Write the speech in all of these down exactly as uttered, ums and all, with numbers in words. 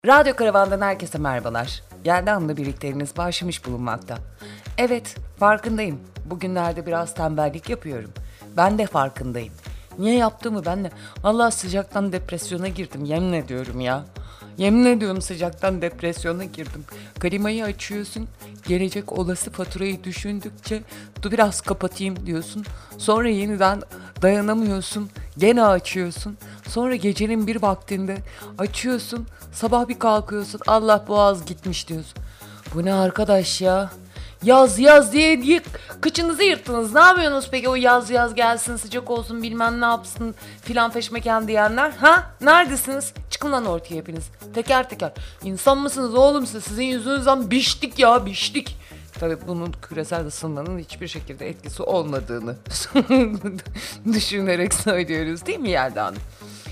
Radyo Karavan'dan herkese merhabalar. Yeldan'la birlikteliğiniz başlamış bulunmakta. Evet, farkındayım. Bugünlerde biraz tembellik yapıyorum. Ben de farkındayım. Niye yaptığımı ben de... Vallahi sıcaktan depresyona girdim, yemin ediyorum ya. Yemin ediyorum sıcaktan depresyona girdim. Klimayı açıyorsun, gelecek olası faturayı düşündükçe dur biraz kapatayım diyorsun. Sonra yeniden dayanamıyorsun, gene açıyorsun. Sonra gecenin bir vaktinde açıyorsun, sabah bir kalkıyorsun, Allah boğaz gitmiş diyorsun. Bu ne arkadaş ya? Yaz yaz diye diye kıçınızı yırttınız. Ne yapıyorsunuz peki o yaz yaz gelsin sıcak olsun bilmem ne yapsın filan feşmeken diyenler? Ha? Neredesiniz? Çıkın lan ortaya hepiniz. Teker teker. İnsan mısınız oğlum siz? Sizin yüzünüzden biçtik ya biçtik. Tabii bunun küresel ısınmanın hiçbir şekilde etkisi olmadığını düşünerek söylüyoruz değil mi Yelda Hanım?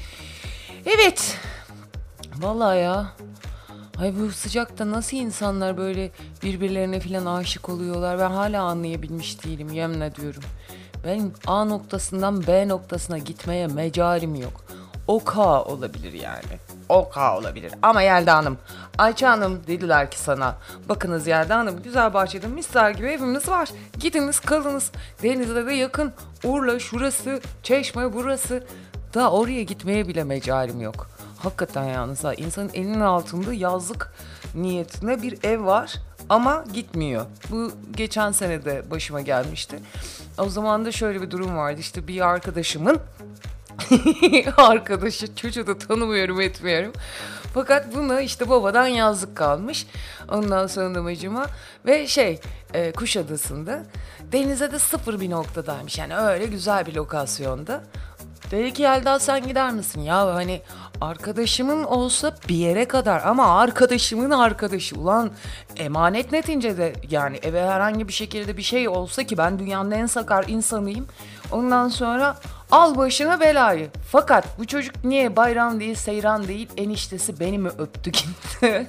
Evet. Vallahi ya. Ay bu sıcakta nasıl insanlar böyle birbirlerine falan aşık oluyorlar, ben hala anlayabilmiş değilim, yemin ediyorum. Benim A noktasından B noktasına gitmeye mecalim yok. Oka olabilir yani. Oka olabilir. Ama Yelda Hanım, Ayça Hanım dediler ki sana, bakınız Yelda Hanım güzel bahçede misler gibi evimiz var. Gidiniz kalınız. Denize de yakın. Urla şurası, Çeşme burası. Daha oraya gitmeye bile mecalim yok. Hakikaten yalnız ha, insanın elinin altında yazlık niyetine bir ev var ama gitmiyor. Bu geçen sene de başıma gelmişti. O zaman da şöyle bir durum vardı, işte bir arkadaşımın arkadaşı, çocuğu da tanımıyorum etmiyorum. Fakat buna işte babadan yazlık kalmış. Ondan sonra damacıma ve şey e, Kuşadası'nda denize de sıfır bir noktadaymış. Yani öyle güzel bir lokasyonda. Dedi ki Yelda sen gider misin? Ya hani arkadaşımın olsa bir yere kadar ama arkadaşımın arkadaşı. Ulan emanet neticede, yani eve herhangi bir şekilde bir şey olsa ki ben dünyanın en sakar insanıyım. Ondan sonra al başına belayı. Fakat bu çocuk niye bayram değil, seyran değil, eniştesi beni mi öptü gitti?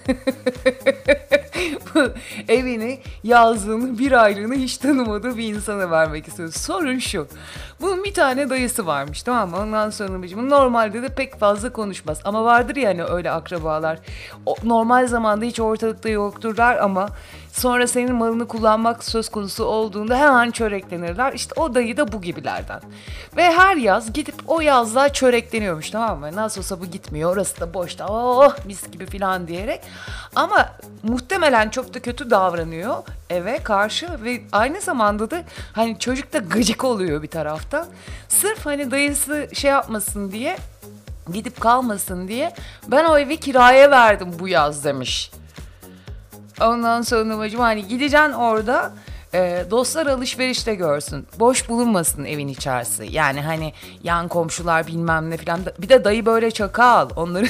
Evini, yazlığını, bir aylığını hiç tanımadığı bir insana vermek istiyor. Sorun şu. Bunun bir tane dayısı varmış, tamam mı? Ondan sonra bacım normalde de pek fazla konuşmaz. Ama vardır yani öyle akrabalar. O, normal zamanda hiç ortalıkta yokturlar ama sonra senin malını kullanmak söz konusu olduğunda hemen çöreklenirler. İşte o dayı da bu gibilerden. Ve her yaz gidip o yazlığa çörekleniyormuş, tamam mı? Nasıl olsa bu gitmiyor, orası da boşta, oh mis gibi falan diyerek. Ama muhtemelen çok da kötü davranıyor eve karşı ve aynı zamanda da hani çocuk da gıcık oluyor bir taraftan. Sırf hani dayısı şey yapmasın diye, gidip kalmasın diye ben o evi kiraya verdim bu yaz demiş. Ondan sonra bacım hani gideceksin orada, e, dostlar alışverişte görsün. Boş bulunmasın evin içerisi. Yani hani yan komşular bilmem ne filan. Bir de dayı böyle çakal. Onları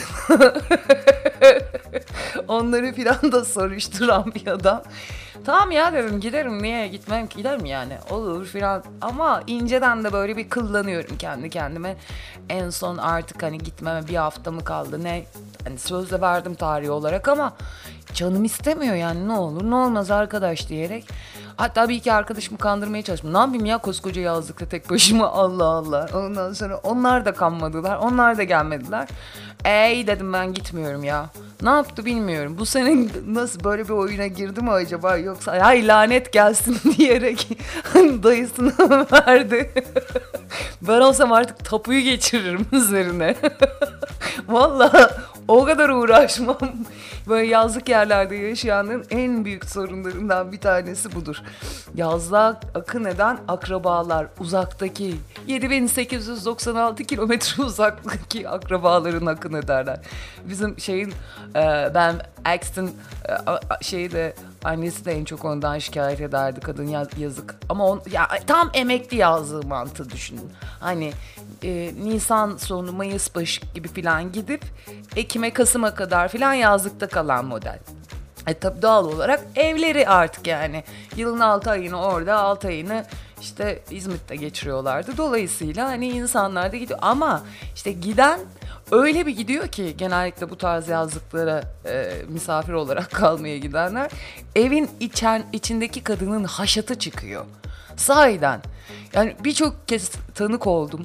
onları filan da soruşturan bir adam. Tamam ya dedim, giderim, niye gitmem ki, giderim yani, olur filan. Ama inceden de böyle bir kıllanıyorum kendi kendime. En son artık hani gitmeme bir hafta mı kaldı ne? Hani söz de verdim tarihi olarak ama canım istemiyor yani, ne olur ne olmaz arkadaş diyerek. Hatta bir iki arkadaşımı kandırmaya çalıştım. Ne yapayım ya koskoca yazlıkta tek başıma, Allah Allah. Ondan sonra onlar da kanmadılar, onlar da gelmediler. Ey dedim, ben gitmiyorum ya. Ne yaptı bilmiyorum. Bu sene nasıl böyle bir oyuna girdi mi acaba, yoksa ay lanet gelsin diyerek dayısına verdi. Ben olsam artık tapuyu geçiririm üzerine. Vallahi o kadar uğraşmam. Böyle yazlık yerlerde yaşayanların en büyük sorunlarından bir tanesi budur. Yazlığa akın eden akrabalar, uzaktaki yedi bin sekiz yüz doksan altı kilometre uzaktaki akrabaların akın ederler. Bizim şeyin e, ben Axton e, şeyi de, annesi de en çok ondan şikayet ederdi, kadın yaz, yazık. Ama on, ya tam emekli yazlığı mantığı düşünün. Hani e, Nisan sonu Mayıs başı gibi filan gidip Ekim'e Kasım'a kadar filan yazlıkta kalan model. E tabi doğal olarak evleri artık yani yılın altı ayını orada, altı ayını işte İzmit'te geçiriyorlardı. Dolayısıyla hani insanlar da gidiyor ama işte giden öyle bir gidiyor ki, genellikle bu tarz yazlıklara e, misafir olarak kalmaya gidenler, evin içen, içindeki kadının haşatı çıkıyor. Sahiden. Yani birçok kez tanık oldum.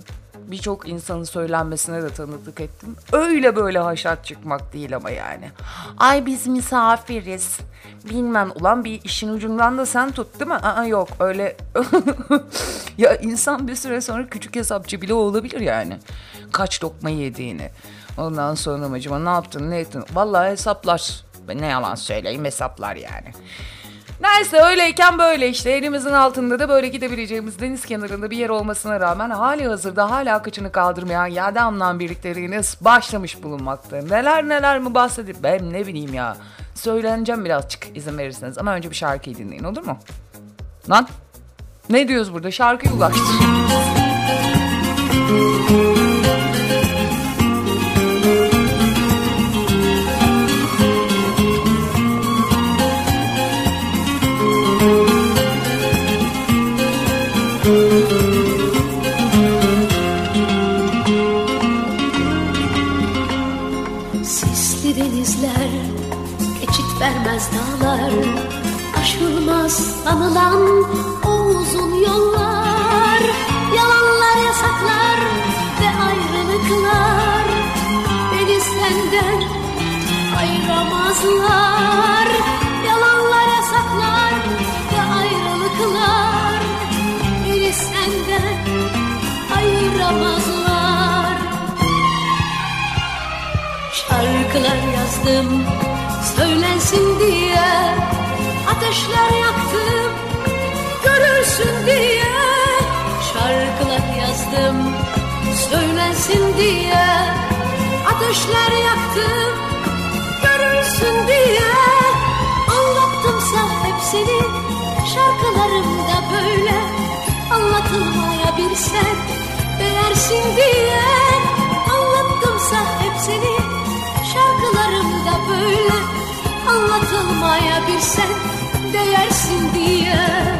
birçok insanın söylenmesine de tanıklık ettim. Öyle böyle haşat çıkmak değil ama yani. Ay biz misafiriz. Bilmem ulan bir işin ucundan da sen tut değil mi? Aa yok öyle. Ya insan bir süre sonra küçük hesapçı bile olabilir yani. Kaç lokma yediğini. Ondan sonra acaba ne yaptın ne ettin? Vallahi hesaplar. Ben ne yalan söyleyeyim hesaplar yani. Neyse öyleyken böyle işte elimizin altında da böyle gidebileceğimiz deniz kenarında bir yer olmasına rağmen hali hazırda hala kıçını kaldırmayan yerde anlam birlikleriniz başlamış bulunmakta. Neler neler mi bahsedip ben ne bileyim ya. Söyleneceğim birazcık izin verirseniz ama önce bir şarkıyı dinleyin olur mu? Lan ne diyoruz burada şarkıyı ulaştır. Sisli denizler, geçit vermez dağlar, aşılmaz anılan o uzun yollar, yalanlar, yasaklar ve ayrılıklar beni senden ayıramazlar. Yalanlar, yasaklar ve ayrılıklar beni senden ayıramazlar. Şarkılar yazdım söylensin diye, ateşler yaktım görürsün diye. Şarkılar yazdım söylensin diye, ateşler yaktım görürsün diye. Anlattımsa hepsini şarkılarımda böyle, anlatılmaya bilsen değersin diye. Anlattımsa hepsini şarkılarımda böyle, anlatılmaya bilsen değersin diye.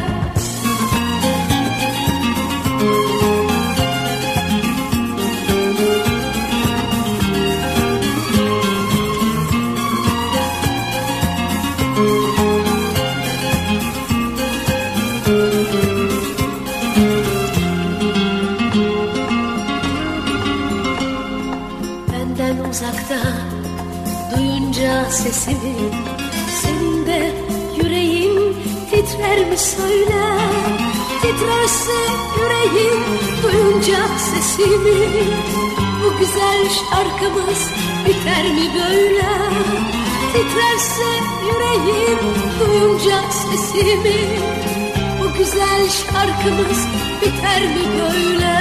Benden uzakta duyunca sesimi, senin de yüreğin titrer mi söyle? Titrerse yüreğin duyunca sesimi, bu güzel şarkımız biter mi böyle? Titrerse yüreğin duyunca sesimi, bu güzel şarkımız biter mi böyle?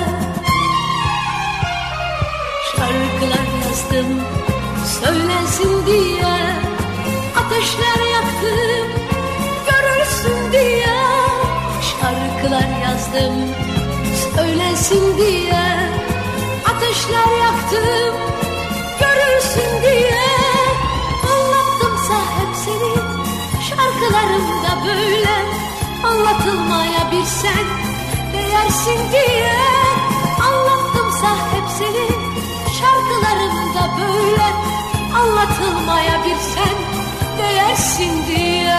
Şarkılar yazdım söylensin diye, ateşler yaktım görürsün diye. Şarkılar yazdım söylensin diye, ateşler yaktım görürsün diye. Anlattımsa hepsini şarkılarımda böyle, anlatılmaya bilsen değersin diye. Anlattımsa hepsini şarkılarımda böyle, anlatılmaya bilsen değersin diye.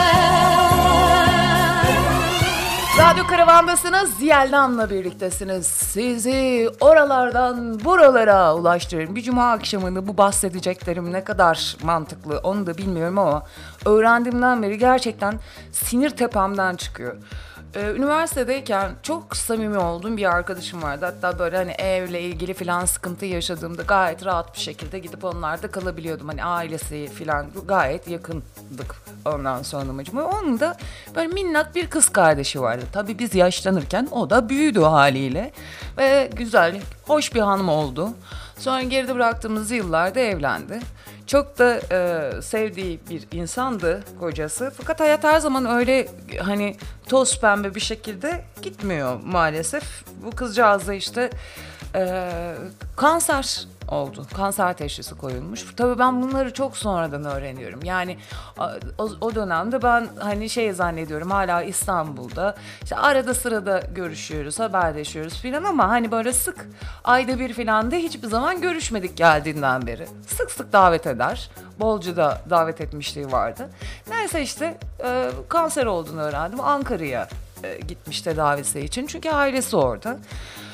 Radyo Karavan'dasınız, Yeldan'la birliktesiniz. Sizi oralardan buralara ulaştırırım. Bir cuma akşamında bu bahsedeceklerim ne kadar mantıklı onu da bilmiyorum ama öğrendiğimden beri gerçekten sinir tepemden çıkıyor. Ee, üniversitedeyken çok samimi olduğum bir arkadaşım vardı. Hatta böyle hani evle ilgili filan sıkıntı yaşadığımda gayet rahat bir şekilde gidip onlarda kalabiliyordum. Hani ailesi filan gayet yakındık ondan sonra amacıma. Onun da böyle minnak bir kız kardeşi vardı. Tabii biz yaşlanırken o da büyüdü haliyle. Ve güzel, hoş bir hanım oldu. Sonra geride bıraktığımız yıllarda evlendi. Çok da e, sevdiği bir insandı kocası. Fakat hayat her zaman öyle hani toz pembe bir şekilde gitmiyor maalesef. Bu kızcağız da işte e, kanser oldu. Kanser teşhisi koyulmuş. Tabii ben bunları çok sonradan öğreniyorum. Yani o, o dönemde ben hani şey zannediyorum hala İstanbul'da. İşte arada sırada görüşüyoruz, haberleşiyoruz filan ama hani böyle sık ayda bir filan da hiçbir zaman görüşmedik geldiğinden beri. Sık sık davet eder. Bolca da davet etmişliği vardı. Neyse işte e, kanser olduğunu öğrendim. Ankara'ya e, gitmiş tedavisi için. Çünkü ailesi orada.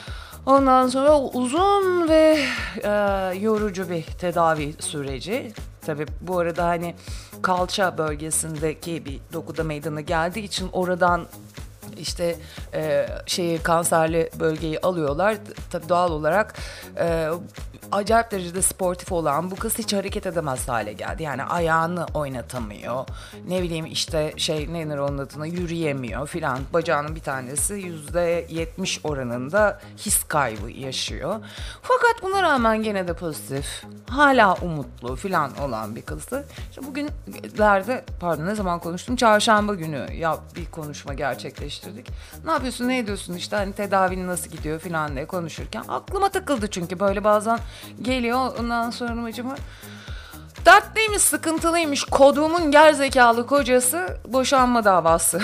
Ondan sonra uzun ve e, yorucu bir tedavi süreci. Tabii bu arada hani kalça bölgesindeki bir dokuda meydana geldiği için oradan işte e, şeyi kanserli bölgeyi alıyorlar. Tabii doğal olarak e, acayip derecede sportif olan bu kız hiç hareket edemez hale geldi. Yani ayağını oynatamıyor. Ne bileyim işte şey ne denir onun adına, yürüyemiyor filan. Bacağının bir tanesi yüzde yetmiş oranında his kaybı yaşıyor. Fakat buna rağmen gene de pozitif, hala umutlu filan olan bir kızdı. İşte bugünlerde, pardon ne zaman konuştum? Çarşamba günü ya bir konuşma gerçekleştirdik. Ne yapıyorsun, ne ediyorsun, işte hani tedavin nasıl gidiyor filan diye konuşurken aklıma takıldı çünkü böyle bazen geliyor, ondan sonra acaba dertliymiş, sıkıntılıymış, koduğumun gerizekalı kocası boşanma davası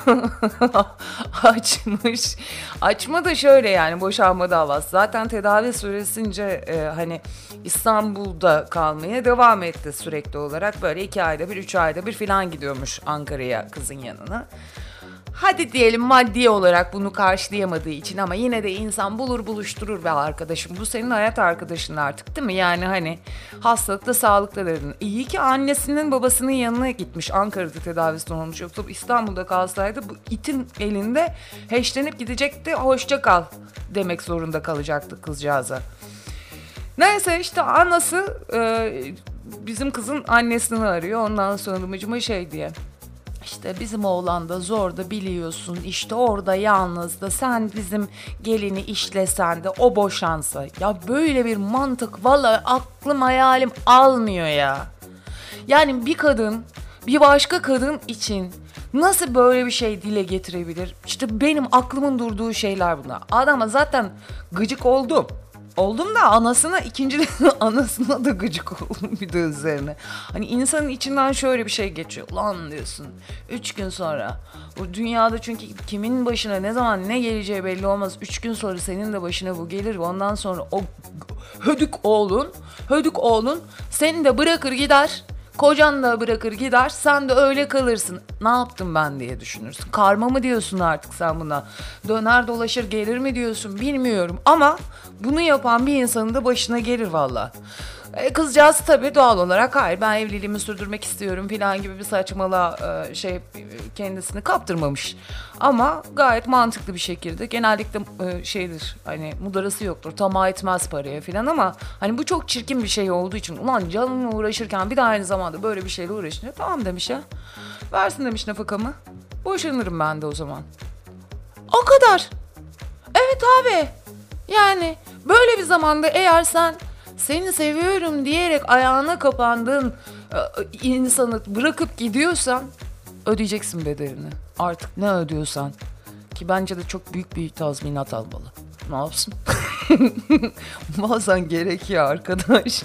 açmış. Açma da şöyle, yani boşanma davası. Zaten tedavi süresince e, hani İstanbul'da kalmaya devam etti sürekli olarak. Böyle iki ayda bir, üç ayda bir falan gidiyormuş Ankara'ya kızın yanına. Hadi diyelim maddi olarak bunu karşılayamadığı için, ama yine de insan bulur buluşturur be arkadaşım. Bu senin hayat arkadaşın artık, değil mi? Yani hani hastalıkta sağlıkta dedin. İyi ki annesinin babasının yanına gitmiş. Ankara'da tedavisi olmuş. Yoksa İstanbul'da kalsaydı bu itin elinde heşlenip gidecekti. Hoşça kal demek zorunda kalacaktı kızcağıza. Neyse işte anası e, bizim kızın annesini arıyor. Ondan sonra mıcıma şey diye. İşte bizim oğlan da zor da biliyorsun, işte orada yalnız da sen bizim gelini işlesen de o boşansa. Ya böyle bir mantık vallahi aklım hayalim almıyor ya. Yani bir kadın bir başka kadın için nasıl böyle bir şey dile getirebilir? İşte benim aklımın durduğu şeyler bunlar. Adama zaten gıcık oldum. Oldum da anasına, ikinci anasına da gıcık oldum bir de üzerine. Hani insanın içinden şöyle bir şey geçiyor. Lan diyorsun, üç gün sonra. Bu dünyada çünkü kimin başına ne zaman ne geleceği belli olmaz. Üç gün sonra senin de başına bu gelir ve ondan sonra o hödük oğlun, hödük oğlun seni de bırakır gider. Kocan da bırakır gider, sen de öyle kalırsın. Ne yaptım ben diye düşünürsün. Karma mı diyorsun artık sen buna? Döner dolaşır gelir mi diyorsun bilmiyorum. Ama bunu yapan bir insanın da başına gelir valla. E, kızcağız tabii doğal olarak hayır ben evliliğimi sürdürmek istiyorum falan gibi bir saçmalığa e, şey kendisini kaptırmamış. Ama gayet mantıklı bir şekilde, genellikle e, şeydir hani mudarası yoktur, tamah etmez paraya falan, ama hani bu çok çirkin bir şey olduğu için ulan canımla uğraşırken bir de aynı zamanda böyle bir şeyle uğraşınca tamam demiş ya, versin demiş nafakamı, boşanırım ben de o zaman. O kadar. Evet abi, yani böyle bir zamanda eğer sen seni seviyorum diyerek ayağına kapandığın insanı bırakıp gidiyorsan ödeyeceksin bedelini. Artık ne ödüyorsan, ki bence de çok büyük bir tazminat almalı. Ne yapsın? Bazen gerekiyor arkadaş.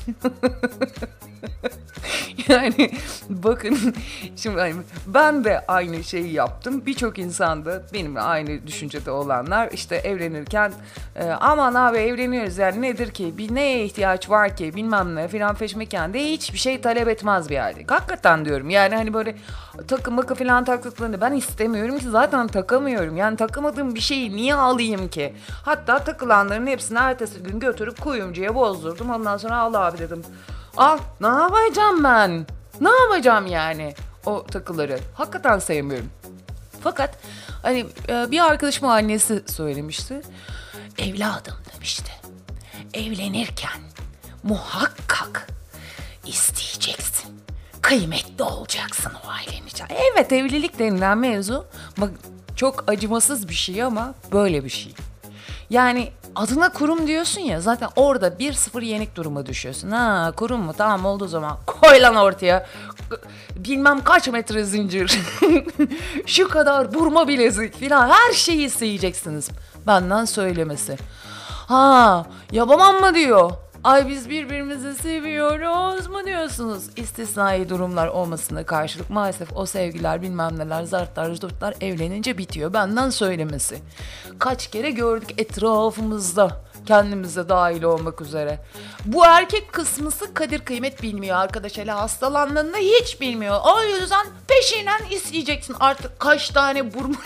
Yani bakın şimdi ben de aynı şeyi yaptım. Birçok insan da benimle aynı düşüncede olanlar işte evlenirken e, aman abi evleniyoruz yani nedir ki, bir neye ihtiyaç var ki bilmem ne filan feşmeken de hiçbir şey talep etmez bir yerde. Hakikaten diyorum yani hani böyle takı makı filan taktıklarını ben istemiyorum ki, zaten takamıyorum. Yani takamadığım bir şeyi niye alayım ki? Hatta takılanların hepsini ertesi gün götürüp kuyumcuya bozdurdum. Ondan sonra al abi dedim. Al, ne yapacağım ben? Ne yapacağım yani o takıları? Hakikaten sevmiyorum. Fakat hani bir arkadaşımın annesi söylemişti. Evladım demişti. Evlenirken muhakkak isteyeceksin. Kıymetli olacaksın o ailenin içinde. Evet, evlilik denilen mevzu bak çok acımasız bir şey ama böyle bir şey. Yani adına kurum diyorsun ya, zaten orada bir sıfır yenik duruma düşüyorsun. Ha kurum mu? Tamam oldu o zaman. Koy lan ortaya. Bilmem kaç metre zincir. Şu kadar burma bilezik filan. Her şeyi isteyeceksiniz. Benden söylemesi. Ha yapamam mı diyor. Ay biz birbirimizi seviyoruz mu diyorsunuz? İstisnai durumlar olmasına karşılık maalesef o sevgiler bilmem neler zartlar zurtlar evlenince bitiyor. Benden söylemesi. Kaç kere gördük etrafımızda, kendimize dahil olmak üzere. Bu erkek kısmısı kadir kıymet bilmiyor arkadaş. Hele hastalandığında hiç bilmiyor. O yüzden peşinden isteyeceksin artık kaç tane burmayız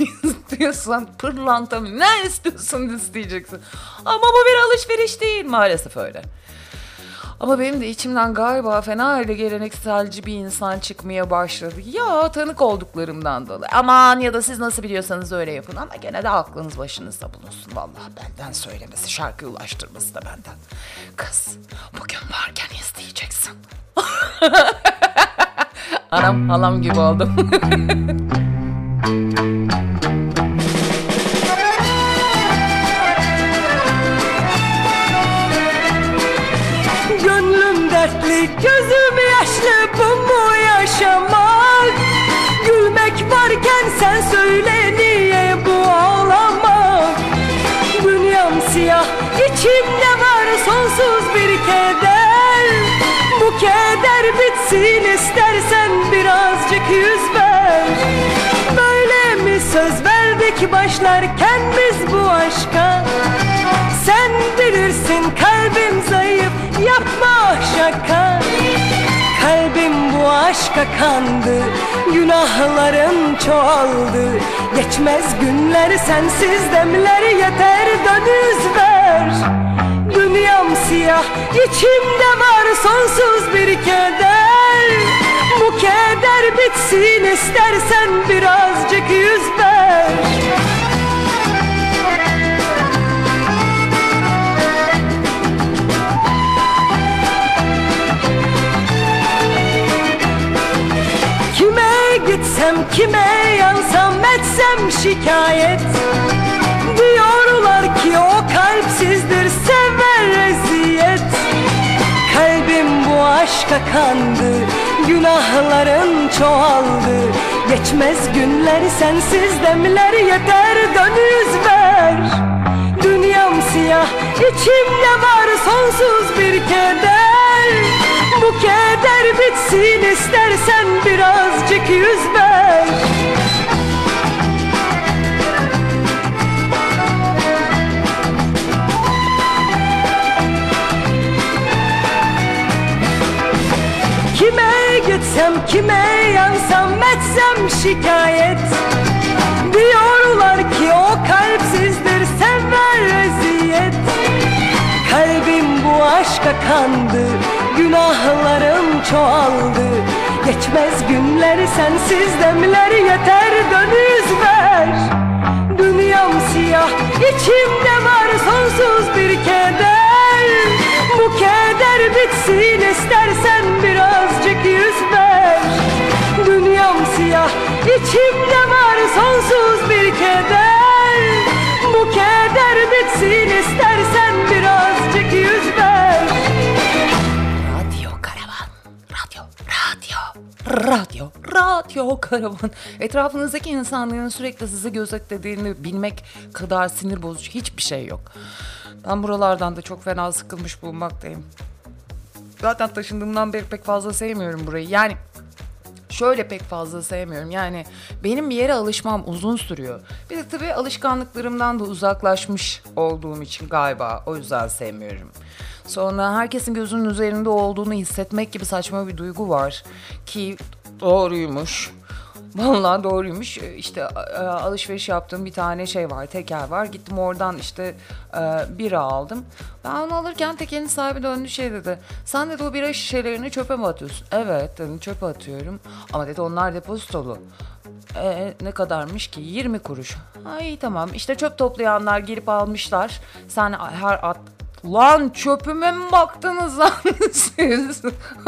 istiyorsan pırlanta mı ne istiyorsun isteyeceksin. Ama bu bir alışveriş değil, maalesef öyle. Ama benim de içimden galiba fena öyle gelenekselci bir insan çıkmaya başladı. Ya tanık olduklarımdan dolayı. Aman ya da siz nasıl biliyorsanız öyle yapın ama gene de aklınız başınızda bulunsun. Vallahi benden söylemesi, şarkı ulaştırması da benden. Kız bugün varken isteyeceksin. Anam halam gibi oldum. Gönlüm dertli, gözüm yaşlı, bu mu yaşamak? Gülmek varken sen söyle niye bu ağlamak? Dünyam siyah, içimde var sonsuz bir keder. Bu keder bitsin istersen birazcık yüz ver. Böyle mi söz verdik başlarken biz bu aşka? Sen bilirsin kalbim zayıf, yapma şaka. Kalbim bu aşka kandı, günahların çoğaldı. Geçmez günler sensiz demler, yeter dön yüz ver. Dünyam siyah, içimde var sonsuz bir keder. Bu keder bitsin istersen birazcık yüz ver. Kime gitsem, kime yansam, etsem şikayet. Diyorlar ki o kalpsizdir, sever eziyet. Kalbim bu aşka kandı, günahların çoğaldı. Geçmez günler sensiz demler, yeter dön yüz ver. Dünyam siyah, içimde var sonsuz bir keder. Bu keder bitsin istersen birazcık yüz ver. Kime gitsem, kime yansam, etsem şikayet. Diyorlar ki o kalpsizdir, sever eziyet. Kalbim bu aşka kandı, günahlarım çoğaldı. Geçmez günler sensiz demler, yeter dön yüz ver. Dünyam siyah, içimde var sonsuz bir keder. Bu keder bitsin istersen birazcık yüz ver. Dünyam siyah, içimde var sonsuz bir keder. Bu keder bitsin istersen birazcık yüz ver. Radyo Karavan, radyo, radyo, radyo, radyo Karavan. Etrafınızdaki insanların sürekli sizi gözetlediğini bilmek kadar sinir bozucu hiçbir şey yok. Ben buralardan da çok fena sıkılmış bulunmaktayım. Zaten taşındığımdan beri pek fazla sevmiyorum burayı. Yani şöyle pek fazla sevmiyorum. Yani benim bir yere alışmam uzun sürüyor. Bir de tabii alışkanlıklarımdan da uzaklaşmış olduğum için galiba o yüzden sevmiyorum. Sonra herkesin gözünün üzerinde olduğunu hissetmek gibi saçma bir duygu var. Ki doğruymuş. Vallahi doğruymuş. İşte alışveriş yaptığım bir tane şey var, tekel var. Gittim oradan işte bira aldım. Ben onu alırken tekelin sahibi döndü şey dedi. Sen dedi o bira şişelerini çöpe mi atıyorsun? Evet dedim, çöpe atıyorum. Ama dedi onlar depozitolu. E, ne kadarmış ki? yirmi kuruş. Ay tamam. İşte çöp toplayanlar gelip almışlar. Sen her at... Lan çöpüme mi baktınız lan siz?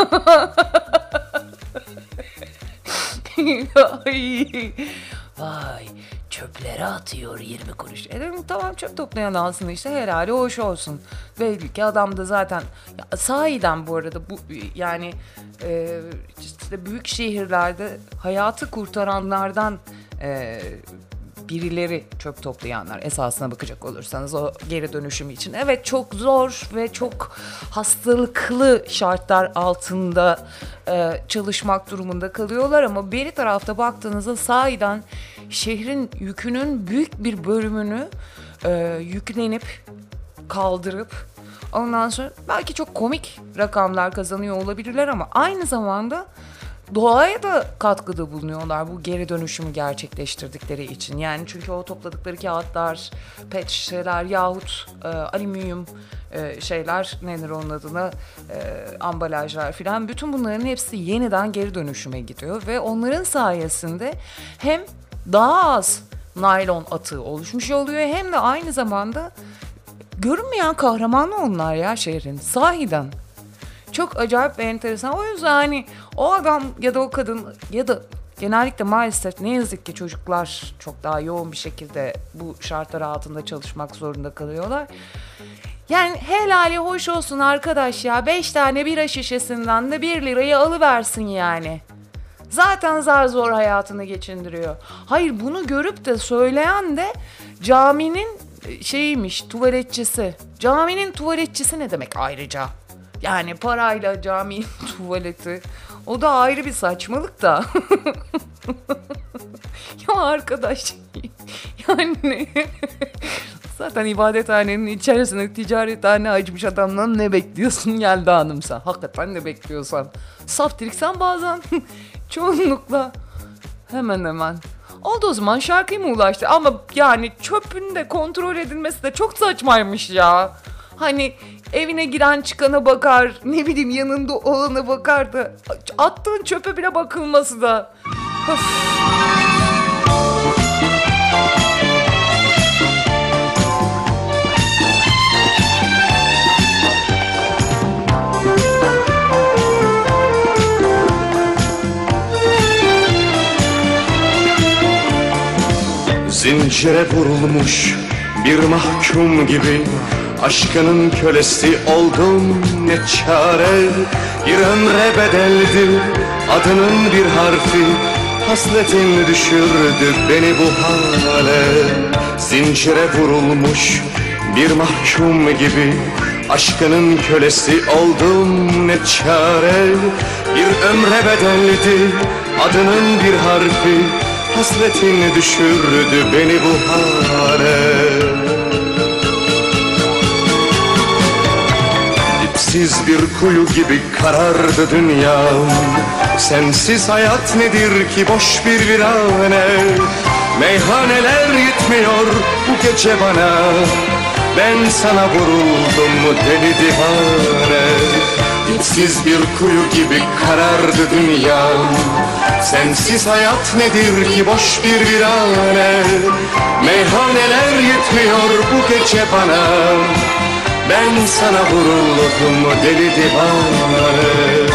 Ay, vay çöplere atıyor yirmi kuruş. E dedim tamam, çöp toplayan alsın işte, helali hoş olsun. Belli ki adam da zaten ya, sahiden bu arada bu yani e, işte büyük şehirlerde hayatı kurtaranlardan e, birileri çöp toplayanlar esasına bakacak olursanız o geri dönüşüm için. Evet çok zor ve çok hastalıklı şartlar altında e, çalışmak durumunda kalıyorlar ama bir tarafta baktığınızda sahiden şehrin yükünün büyük bir bölümünü e, yüklenip kaldırıp ondan sonra belki çok komik rakamlar kazanıyor olabilirler ama aynı zamanda doğaya da katkıda bulunuyorlar bu geri dönüşümü gerçekleştirdikleri için. Yani çünkü o topladıkları kağıtlar, pet şişeler yahut e, alüminyum e, şeyler, nedir onun adına, e, ambalajlar filan, bütün bunların hepsi yeniden geri dönüşüme gidiyor ve onların sayesinde hem daha az naylon atığı oluşmuş oluyor hem de aynı zamanda görünmeyen kahraman onlar ya şehrin, sahiden. Çok acayip ve enteresan. O yüzden hani o adam ya da o kadın ya da genellikle maalesef ne yazık ki çocuklar çok daha yoğun bir şekilde bu şartlar altında çalışmak zorunda kalıyorlar. Yani helali hoş olsun arkadaş ya. Beş tane bira şişesinden de bir lirayı alıversin yani. Zaten zar zor hayatını geçindiriyor. Hayır, bunu görüp de söyleyen de caminin şeyiymiş, tuvaletçisi. Caminin tuvaletçisi ne demek ayrıca? Yani parayla caminin tuvaleti. O da ayrı bir saçmalık da. Ya arkadaş. Yani zaten ibadethanenin içerisinde ticarethane açmış adamdan ne bekliyorsun Yelda Hanım sen? Hakikaten ne bekliyorsan. Saftiriksen bazen. Çoğunlukla. Hemen hemen. Oldu o zaman, şarkıya mı ulaştı? Ama yani çöpün de kontrol edilmesi de çok saçmaymış ya. Hani evine giren çıkana bakar, ne bileyim yanında olana bakar da attığın çöpe bile bakılması da. Öf. Zincire vurulmuş bir mahkum gibi aşkının kölesi oldum, ne çare. Bir ömre bedeldi adının bir harfi, hasretin düşürdü beni bu hale. Zincire vurulmuş bir mahkum gibi aşkının kölesi oldum, ne çare. Bir ömre bedeldi adının bir harfi, hasretin düşürdü beni bu hale. Dipsiz bir kuyu gibi karardı dünyam. Sensiz hayat nedir ki, boş bir virane. Meyhaneler yetmiyor bu gece bana, ben sana vuruldum deli divane. Dipsiz bir kuyu gibi karardı dünyam. Sensiz hayat nedir ki, boş bir virane. Meyhaneler yetmiyor bu gece bana, ben sana vuruldum deli divane.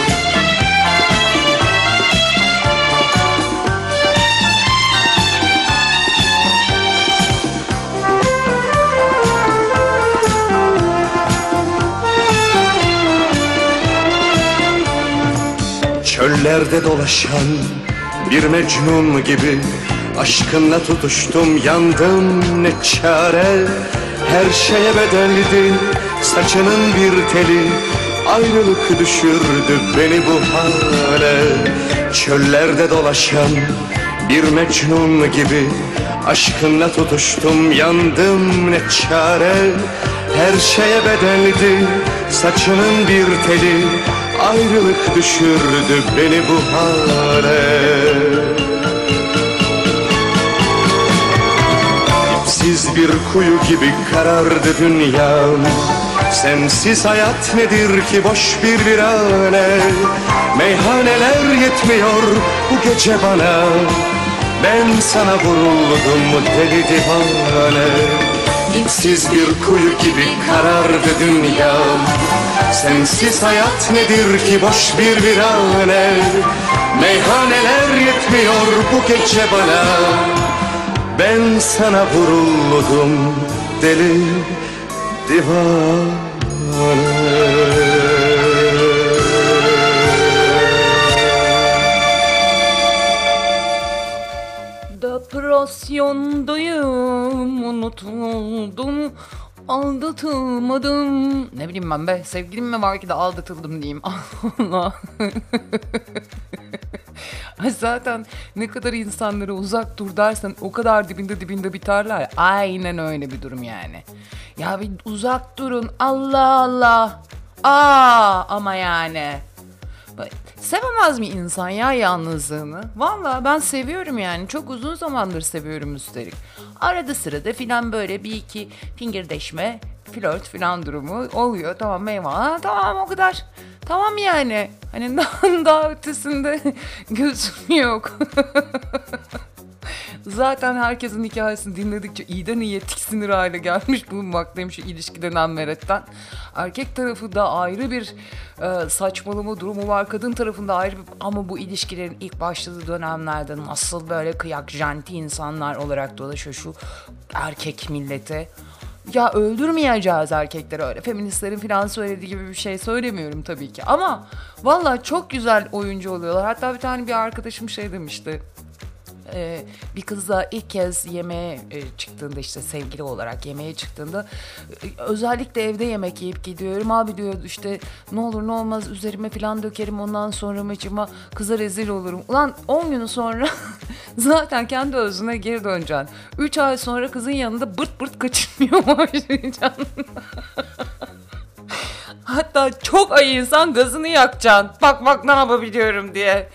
Çöllerde dolaşan bir mecnun gibi aşkınla tutuştum, yandım, ne çare. Her şeye bedeldi saçının bir teli, ayrılık düşürdü beni bu hale. Çöllerde dolaşan bir mecnun gibi aşkınla tutuştum, yandım, ne çare. Her şeye bedeldi saçının bir teli, ayrılık düşürdü beni bu hale. Dipsiz bir kuyu gibi karardı dünyam. Sensiz hayat nedir ki, boş bir virane. Meyhaneler yetmiyor bu gece bana, ben sana vuruldum deli divane. Dipsiz bir kuyu gibi karardı dünyam. Sensiz hayat nedir ki, boş bir virane. Meyhaneler yetmiyor bu gece bana, ben sana vuruldum deli divane. Depresyondayım, unutuldum, aldatılmadım. Ne bileyim ben be, sevgilim mi var ki de aldatıldım diyeyim. Allah. Zaten ne kadar insanlara uzak dur dersen o kadar dibinde dibinde biterler. Aynen öyle bir durum yani. Ya bir uzak durun, Allah Allah. Aa ama yani. Sevemez mi insan ya yalnızlığını? Vallahi ben seviyorum yani. Çok uzun zamandır seviyorum üstelik. Arada sırada filan böyle bir iki fingirdeşme, flört filan durumu oluyor. Tamam eyvallah. Tamam o kadar. Tamam yani. Hani daha, daha ötesinde gözüm yok. Zaten herkesin hikayesini dinledikçe iyiden iyiye tiksinir hale gelmiş bulunmaktayım şu ilişki denen meretten. Erkek tarafı da ayrı bir e, saçmalama durumu var. Kadın tarafında ayrı bir... Ama bu ilişkilerin ilk başladığı dönemlerde nasıl böyle kıyak, janti insanlar olarak dolaşıyor şu erkek milleti. Ya öldürmeyeceğiz erkekleri öyle. Feministlerin falan söylediği gibi bir şey söylemiyorum tabii ki. Ama vallahi çok güzel oyuncu oluyorlar. Hatta bir tane bir arkadaşım şey demişti. Ee, bir kızla ilk kez yemeğe e, çıktığında işte sevgili olarak yemeğe çıktığında e, özellikle evde yemek yiyip gidiyorum abi diyor işte ne olur ne olmaz üzerime falan dökerim ondan sonra maçıma kıza rezil olurum. Ulan on gün sonra zaten kendi özüne geri döneceksin. üç ay sonra kızın yanında bırt bırt kaçırmıyor başlayacaksın. Hatta çok ay insan gazını yakacaksın. Bak bak ne yapabiliyorum diye.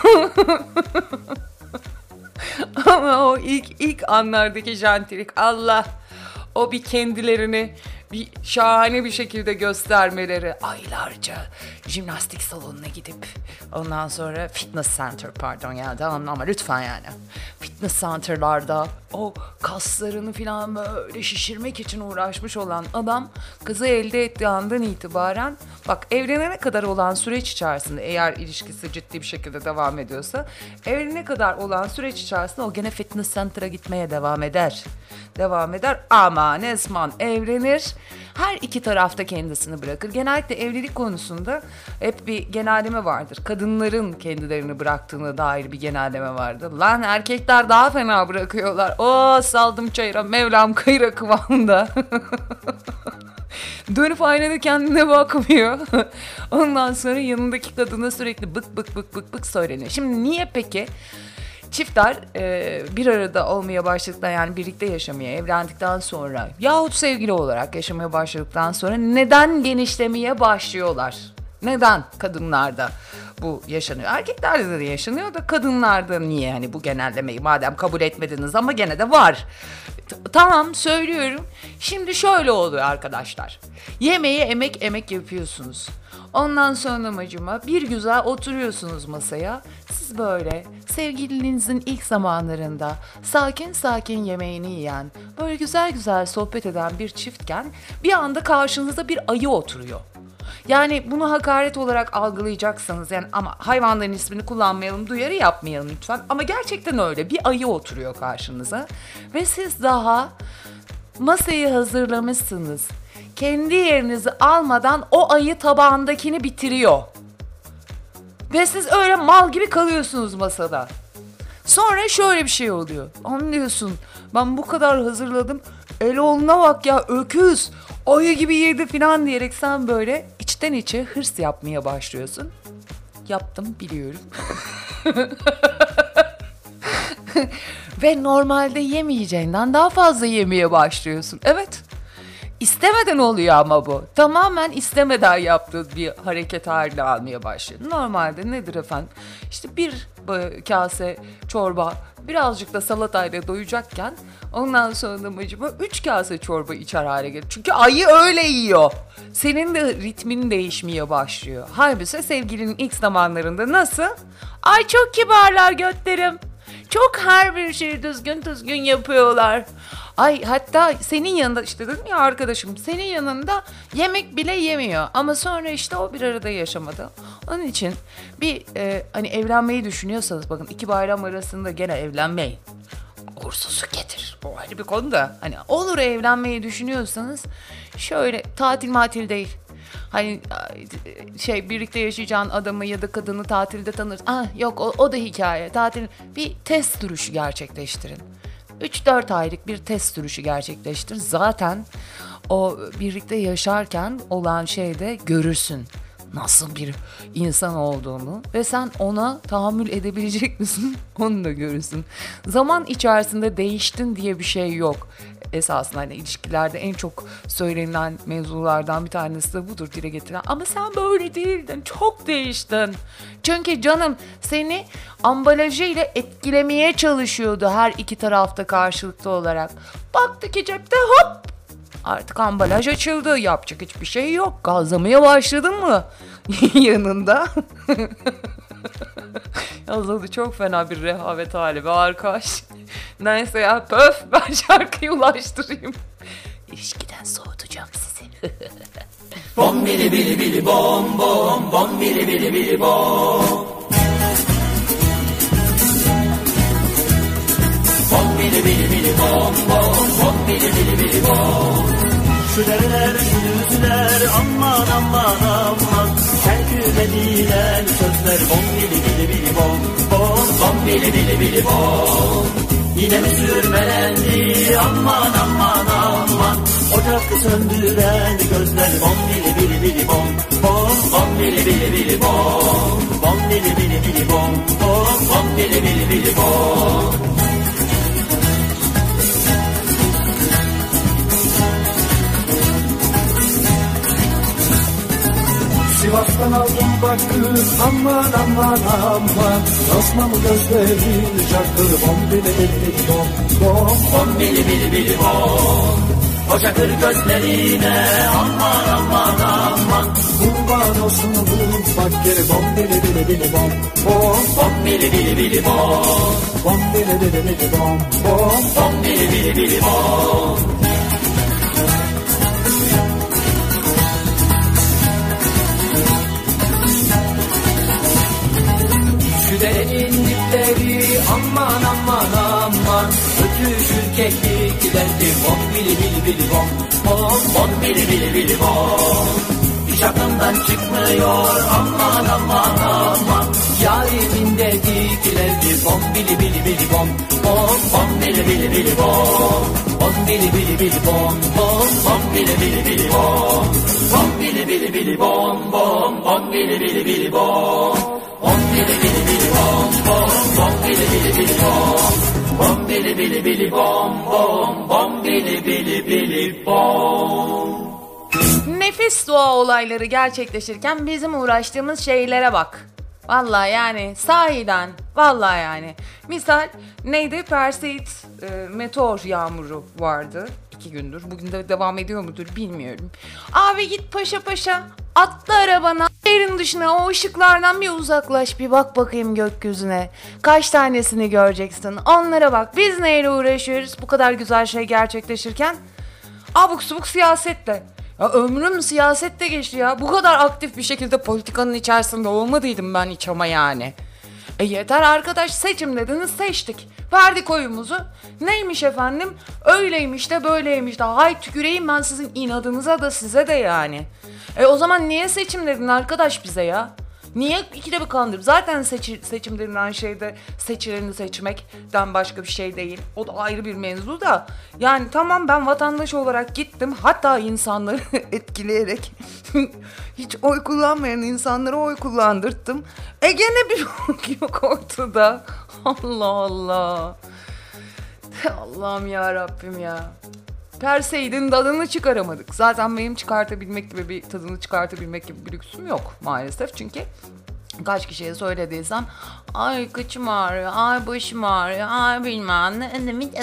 Ama o ilk ilk anlardaki jantilik Allah o bir kendilerini bir şahane bir şekilde göstermeleri aylarca jimnastik salonuna gidip ondan sonra fitness center pardon ya tamam ama lütfen yani fitness center'larda o kaslarını falan böyle şişirmek için uğraşmış olan adam kızı elde ettiği andan itibaren bak evlenene kadar olan süreç içerisinde eğer ilişkisi ciddi bir şekilde devam ediyorsa evlenene kadar olan süreç içerisinde o gene fitness center'a gitmeye devam eder. Devam eder ama ne zaman evlenir her iki tarafta kendisini bırakır. Genellikle evlilik konusunda hep bir genelleme vardır. Kadınların kendilerini bıraktığına dair bir genelleme vardır. Lan erkekler daha fena bırakıyorlar. Oo saldım çayıra Mevlam kayıra kıvamında. Dönüp aynada kendine bakmıyor. Ondan sonra yanındaki kadına sürekli bık bık bık bık bık söyleniyor. Şimdi niye peki? Çiftler e, bir arada olmaya başladıktan yani birlikte yaşamaya, evlendikten sonra yahut sevgili olarak yaşamaya başladıktan sonra neden genişlemeye başlıyorlar? Neden kadınlarda bu yaşanıyor? Erkeklerde de yaşanıyor da kadınlarda niye hani bu genellemeyi madem kabul etmediniz ama gene de var. T- tamam söylüyorum. Şimdi şöyle oluyor arkadaşlar. Yemeğe emek emek yapıyorsunuz. Ondan sonra amacıma bir güzel oturuyorsunuz masaya. Siz böyle sevgilinizin ilk zamanlarında sakin sakin yemeğini yiyen, böyle güzel güzel sohbet eden bir çiftken bir anda karşınızda bir ayı oturuyor. Yani bunu hakaret olarak algılayacaksanız yani ama hayvanların ismini kullanmayalım, duyarı yapmayalım lütfen. Ama gerçekten öyle bir ayı oturuyor karşınıza ve siz daha masayı hazırlamışsınız. Kendi yerinizi almadan o ayı tabağındakini bitiriyor. Ve siz öyle mal gibi kalıyorsunuz masada. Sonra şöyle bir şey oluyor. Anlıyorsun. Ben bu kadar hazırladım. Eloğluna bak ya öküz. Ayı gibi yedi falan diyerek sen böyle içten içe hırs yapmaya başlıyorsun. Yaptım biliyorum. Ve normalde yemeyeceğinden daha fazla yemeye başlıyorsun. Evet. İstemeden oluyor ama bu. Tamamen istemeden yaptığı bir hareket haline almaya başlıyor. Normalde nedir efendim? İşte bir kase çorba, birazcık da salatayla doyacakken ondan sonra da acaba üç kase çorba içer hale gelir. Çünkü ayı öyle yiyor. Senin de ritmin değişmeye başlıyor. Halbuki sevgilinin ilk zamanlarında nasıl? Ay çok kibarlar götlerim. Çok her bir şeyi düzgün düzgün yapıyorlar. Ay hatta senin yanında işte dedim ya arkadaşım senin yanında yemek bile yemiyor. Ama sonra işte o bir arada yaşamadı. Onun için bir e, hani evlenmeyi düşünüyorsanız bakın iki bayram arasında gene evlenmeyin. Uğursuzu getir. O ayrı bir konu da hani olur evlenmeyi düşünüyorsanız şöyle tatil matil değil. Hani şey birlikte yaşayacağın adamı ya da kadını tatilde tanırsın. Ah yok o, o da hikaye. Tatil bir test sürüşü gerçekleştirin. üç dört aylık bir test sürüşü gerçekleştir. Zaten o birlikte yaşarken olan şeyde görürsün nasıl bir insan olduğunu ve sen ona tahammül edebilecek misin onu da görürsün. Zaman içerisinde değiştin diye bir şey yok. esasında hani ilişkilerde en çok söylenen mevzulardan bir tanesi de budur, dile getirilen. Ama sen böyle değildin, çok değiştin. Çünkü canım seni ambalajıyla etkilemeye çalışıyordu her iki tarafta karşılıklı olarak. Baktı ki cepte hop artık ambalaj açıldı, yapacak hiçbir şey yok. Gazlamaya başladın mı yanında? Yazıldı, çok fena bir rehavet hali be arkadaş. Neyse ya, pöf, ben şarkıyı ulaştırayım. İlişkiden soğutacağım sizi. Bom bili bili bili bom bom, bom bili bili bili bom. Bom bili bili bili bom bom, bom bili bili bili bom. Şu dereler, şu düzler, aman aman aman. Terkümediler sözler, bom bili bili bili bom bom, bom bili bili bili bom. Yine mi sürmelendi, aman aman aman. Ocak söndüren gözler, bom bili bili bili bom bom, bom bili bili bili bom. Bom bili bili bili bom bom, bom bili bili bili bom. Sivas'tan aldım bakır, aman aman aman. Asmam gözlerin çakır, bom bili bili bom bom, bom bili bili bili bom. O çakır gözlerine aman aman aman. Kurban olsun bu fakir, bom bili bili bili bom bom, bom bili bili bili bom. Bom bili bili bili bom bom, bom bili bili bili bom. Şu derenin dipleri aman aman aman. Ötüşür kekliklerdi, bom bili bili bili bom bom, bom bili bili bili bom. Hiç aklımdan çıkmıyor aman aman aman. Yarimin dediklerdi, bom bili bili bili bom bom, bom bili bili bili bom. Bom bili bili bili bom bom, bom bili bili bili bom. Bom bili bili bili bom bom, bom bili bili bili bom. Bom bili bili bili bom bom, bom bili bili bili bom. Bom bili bili bili bom bom, bom bili bili bili bom. Nefis doğa olayları gerçekleşirken bizim uğraştığımız şeylere bak. Vallahi yani sahiden, vallahi yani. Misal neydi? Perseid e, meteor yağmuru vardı iki gündür. Bugün de devam ediyor mudur bilmiyorum. Abi git paşa paşa atla arabana. Şehrin dışına, o ışıklardan bir uzaklaş, bir bak bakayım gökyüzüne. Kaç tanesini göreceksin? Onlara bak. Biz neyle uğraşıyoruz bu kadar güzel şey gerçekleşirken? Abuk subuk siyasetle. Ya ömrüm siyasette geçti ya. Bu kadar aktif bir şekilde politikanın içerisinde olmadıydım ben hiç ama yani. E yeter arkadaş, seçim dediniz, seçtik. Verdik oyumuzu. Neymiş efendim? Öyleymiş de böyleymiş de. Hay tüküreyim ben sizin inadınıza da size de yani. E o zaman niye seçim dedin arkadaş bize ya? Niye ikide bir kandırıp? Zaten seçi, seçim denilen şeyde seçileni seçmekten başka bir şey değil. O da ayrı bir mevzu da. Yani tamam, ben vatandaş olarak gittim. Hatta insanları etkileyerek hiç oy kullanmayan insanlara oy kullandırttım. E gene bir bok yok ortada. Allah Allah. Allah'ım ya Rabbim ya. Perseid'in tadını çıkaramadık. Zaten benim çıkartabilmek gibi bir tadını çıkartabilmek gibi bir lüksüm yok maalesef. Çünkü kaç kişiye söylediysem ay kıçım ağrıyor, ay başım ağrıyor, ay bilmem ne.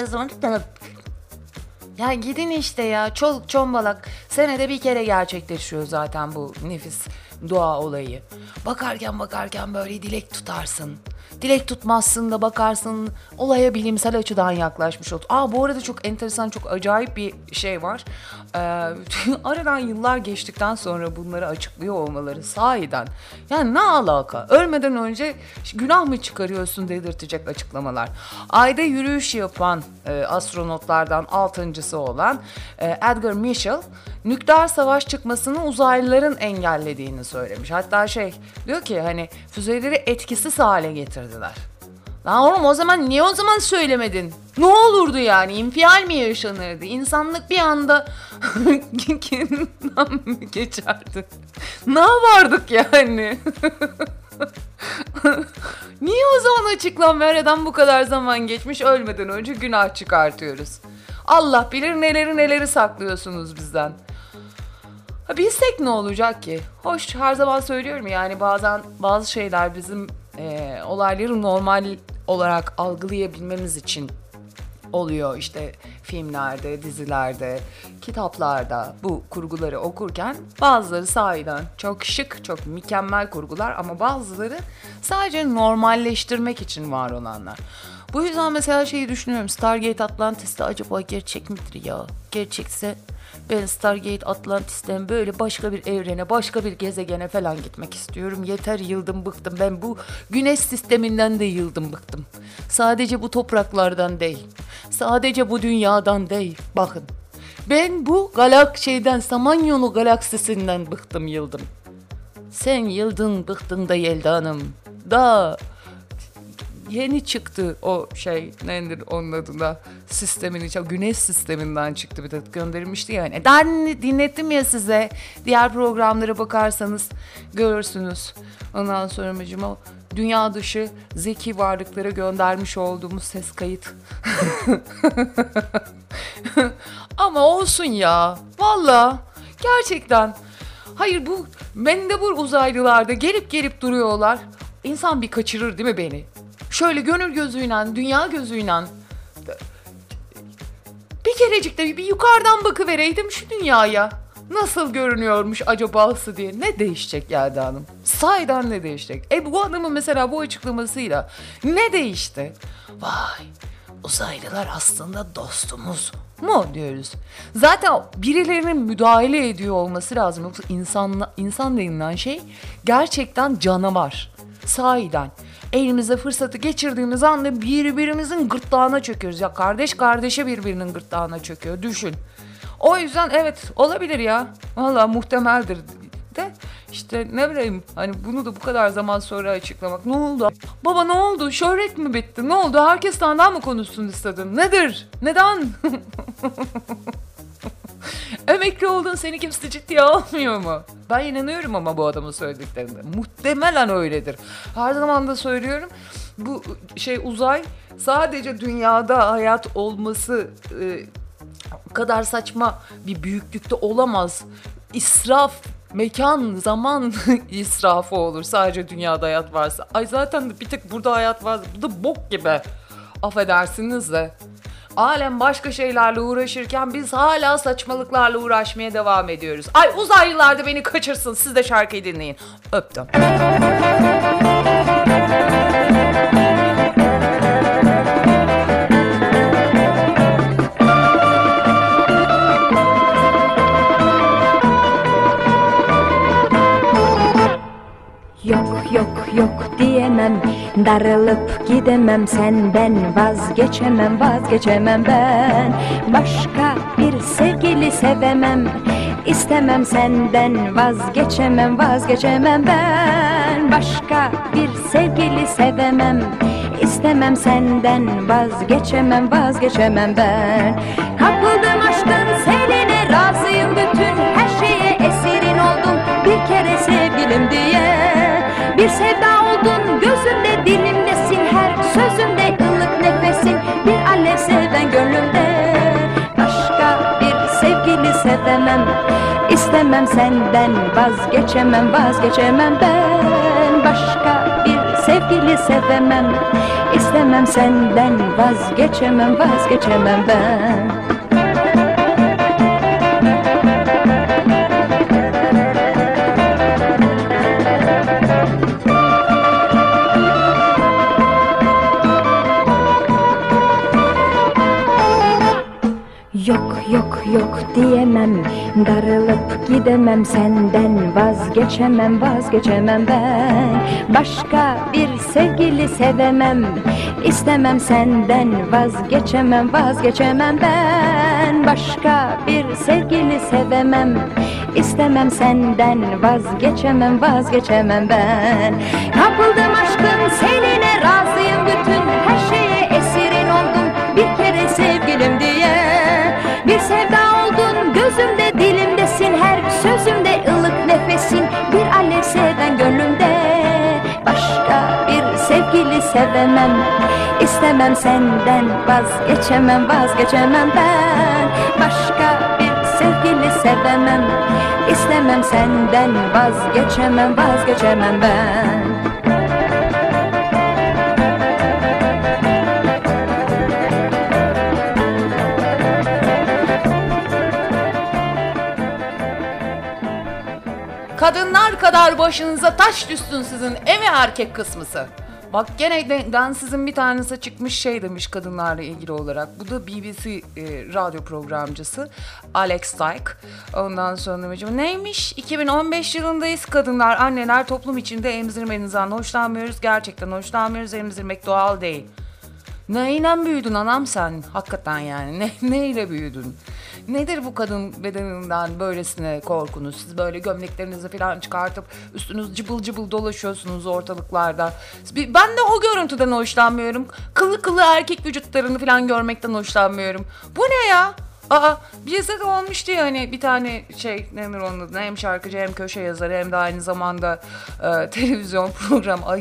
Ya gidin işte ya, çoluk çombalak. Senede bir kere gerçekleşiyor zaten bu nefis doğa olayı. Bakarken bakarken böyle dilek tutarsın. Dilek tutmazsın da bakarsın olaya bilimsel açıdan yaklaşmış olur. Aa bu arada çok enteresan, çok acayip bir şey var. Ee, aradan yıllar geçtikten sonra bunları açıklıyor olmaları sahiden. Yani ne alaka? Ölmeden önce günah mı çıkarıyorsun dedirtecek açıklamalar. Ayda yürüyüş yapan e, astronotlardan altıncısı olan e, Edgar Mitchell nükleer savaş çıkmasını uzaylıların engellediğini söylemiş. Hatta şey diyor ki hani füzeleri etkisiz hale getirdiler. Lan oğlum o zaman niye o zaman söylemedin? Ne olurdu yani? İnfial mi yaşanırdı? İnsanlık bir anda kendinden mi geçerdi? Ne yapardık yani? Niye o zaman açıklanmayan, aradan bu kadar zaman geçmiş, ölmeden önce günah çıkartıyoruz? Allah bilir neleri neleri saklıyorsunuz bizden. Ha, bilsek ne olacak ki? Hoş, her zaman söylüyorum yani bazen bazı şeyler bizim e, olayları normal olarak algılayabilmemiz için oluyor. İşte filmlerde, dizilerde, kitaplarda bu kurguları okurken bazıları sahiden çok şık, çok mükemmel kurgular ama bazıları sadece normalleştirmek için var olanlar. Bu yüzden mesela şeyi düşünüyorum, Stargate Atlantis'te acaba gerçek midir ya? Gerçekse ben Stargate Atlantis'ten böyle başka bir evrene, başka bir gezegene falan gitmek istiyorum. Yeter, yıldım bıktım. Ben bu güneş sisteminden de yıldım bıktım. Sadece bu topraklardan değil. Sadece bu dünyadan değil. Bakın. Ben bu galak şeyden, Samanyolu galaksisinden bıktım, yıldım. Sen yıldın, bıktın da Yelda Hanım. Da yeni çıktı o şey, nedir onun adına, sistemin içi, güneş sisteminden çıktı, bir de gönderilmişti yani. Daha dinlettim ya size, diğer programlara bakarsanız görürsünüz. Ondan sonra o dünya dışı zeki varlıklara göndermiş olduğumuz ses kayıt. Ama olsun ya, valla gerçekten. Hayır, bu mendebur uzaylılarda gelip gelip duruyorlar. İnsan bir kaçırır değil mi beni? Şöyle gönül gözüyle, dünya gözüyle bir kerecik de bir yukarıdan bakıvereydim şu dünyaya. Nasıl görünüyormuş acabası diye. Ne değişecek Yelda Hanım? Sahiden ne değişecek? E bu adamın mesela bu açıklamasıyla ne değişti? Vay, uzaylılar aslında dostumuz mu diyoruz. Zaten birilerinin müdahale ediyor olması lazım. Yoksa insan, insan denilen şey gerçekten canavar. Sahiden. Elimize fırsatı geçirdiğimiz anda birbirimizin gırtlağına çöküyoruz. Ya kardeş kardeşe birbirinin gırtlağına çöküyor. Düşün. O yüzden evet, olabilir ya. Vallahi muhtemeldir de. İşte ne bileyim, hani bunu da bu kadar zaman sonra açıklamak. Ne oldu? Baba ne oldu? Şöhret mi bitti? Ne oldu? Herkes senden mi konuşsun istedin? Nedir? Neden? Emekli oldun, seni kimse ciddiye almıyor mu? Ben inanıyorum ama bu adamın söylediklerinde. Muhtemelen öyledir. Her zaman da söylüyorum. Bu şey, uzay sadece dünyada hayat olması e, kadar saçma bir büyüklükte olamaz. İsraf, mekan, zaman israfı olur sadece dünyada hayat varsa. Ay zaten bir tek burada hayat var. Bu da bok gibi. Affedersiniz de. Alem başka şeylerle uğraşırken biz hala saçmalıklarla uğraşmaya devam ediyoruz. Ay uzaylılar da beni kaçırsın. Siz de şarkıyı dinleyin. Öptüm. Yok yok yok diyemem, darılıp gidemem, senden vazgeçemem, vazgeçemem ben. Başka bir sevgili sevemem, istemem senden, vazgeçemem, vazgeçemem ben. Başka bir sevgili sevemem, istemem senden, vazgeçemem, vazgeçemem ben. Kapıldım aşkın seline, razıyım bütün her şeye, esirin oldum bir kere sevgilim diye. Bir sevda oldun gözümde, dilimdesin, her sözümde ılık nefesin, bir alev seven gönlümde. Başka bir sevgili sevemem, istemem senden, vazgeçemem, vazgeçemem ben. Başka bir sevgili sevemem, istemem senden, vazgeçemem, vazgeçemem ben. Yok yok yok diyemem, darılıp gidemem, senden vazgeçemem, vazgeçemem ben. Başka bir sevgili sevemem, istemem senden, vazgeçemem, vazgeçemem ben. Başka bir sevgili sevemem, istemem senden, vazgeçemem, vazgeçemem ben. Kapıldım aşkın seline, razıyım bütün her şeye, esirin oldum bir kere sevgilim diye. Bir sevda oldun gözümde, dilimdesin, her sözümde ılık nefesin, bir alev seven gönlümde. Başka bir sevgili sevemem, İstemem senden, vazgeçemem, vazgeçemem ben. Başka bir sevgili sevemem. İstemem senden, vazgeçemem, vazgeçemem ben. Kadınlar kadar başınıza taş düşsün sizin emi erkek kısmısı. Bak gene de, ben sizin bir tanesi çıkmış şey demiş kadınlarla ilgili olarak. Bu da B B C e, radyo programcısı Alex Dyke. Ondan sonra demiş, neymiş? iki bin on beş yılındayız. Kadınlar, anneler toplum içinde emzirmenizden hoşlanmıyoruz. Gerçekten hoşlanmıyoruz. Emzirmek doğal değil. Neyle büyüdün anam sen? Hakikaten yani. Ne, neyle büyüdün? Nedir bu kadın bedeninden böylesine korkunuz? Siz böyle gömleklerinizi falan çıkartıp üstünüz cıbıl cıbıl dolaşıyorsunuz ortalıklarda. Ben de o görüntüden hoşlanmıyorum. Kıllı kıllı erkek vücutlarını falan görmekten hoşlanmıyorum. Bu ne ya? Aa, bize de olmuştu ya hani bir tane şey, nedir onun adı, hem şarkıcı hem köşe yazarı hem de aynı zamanda e, televizyon program ay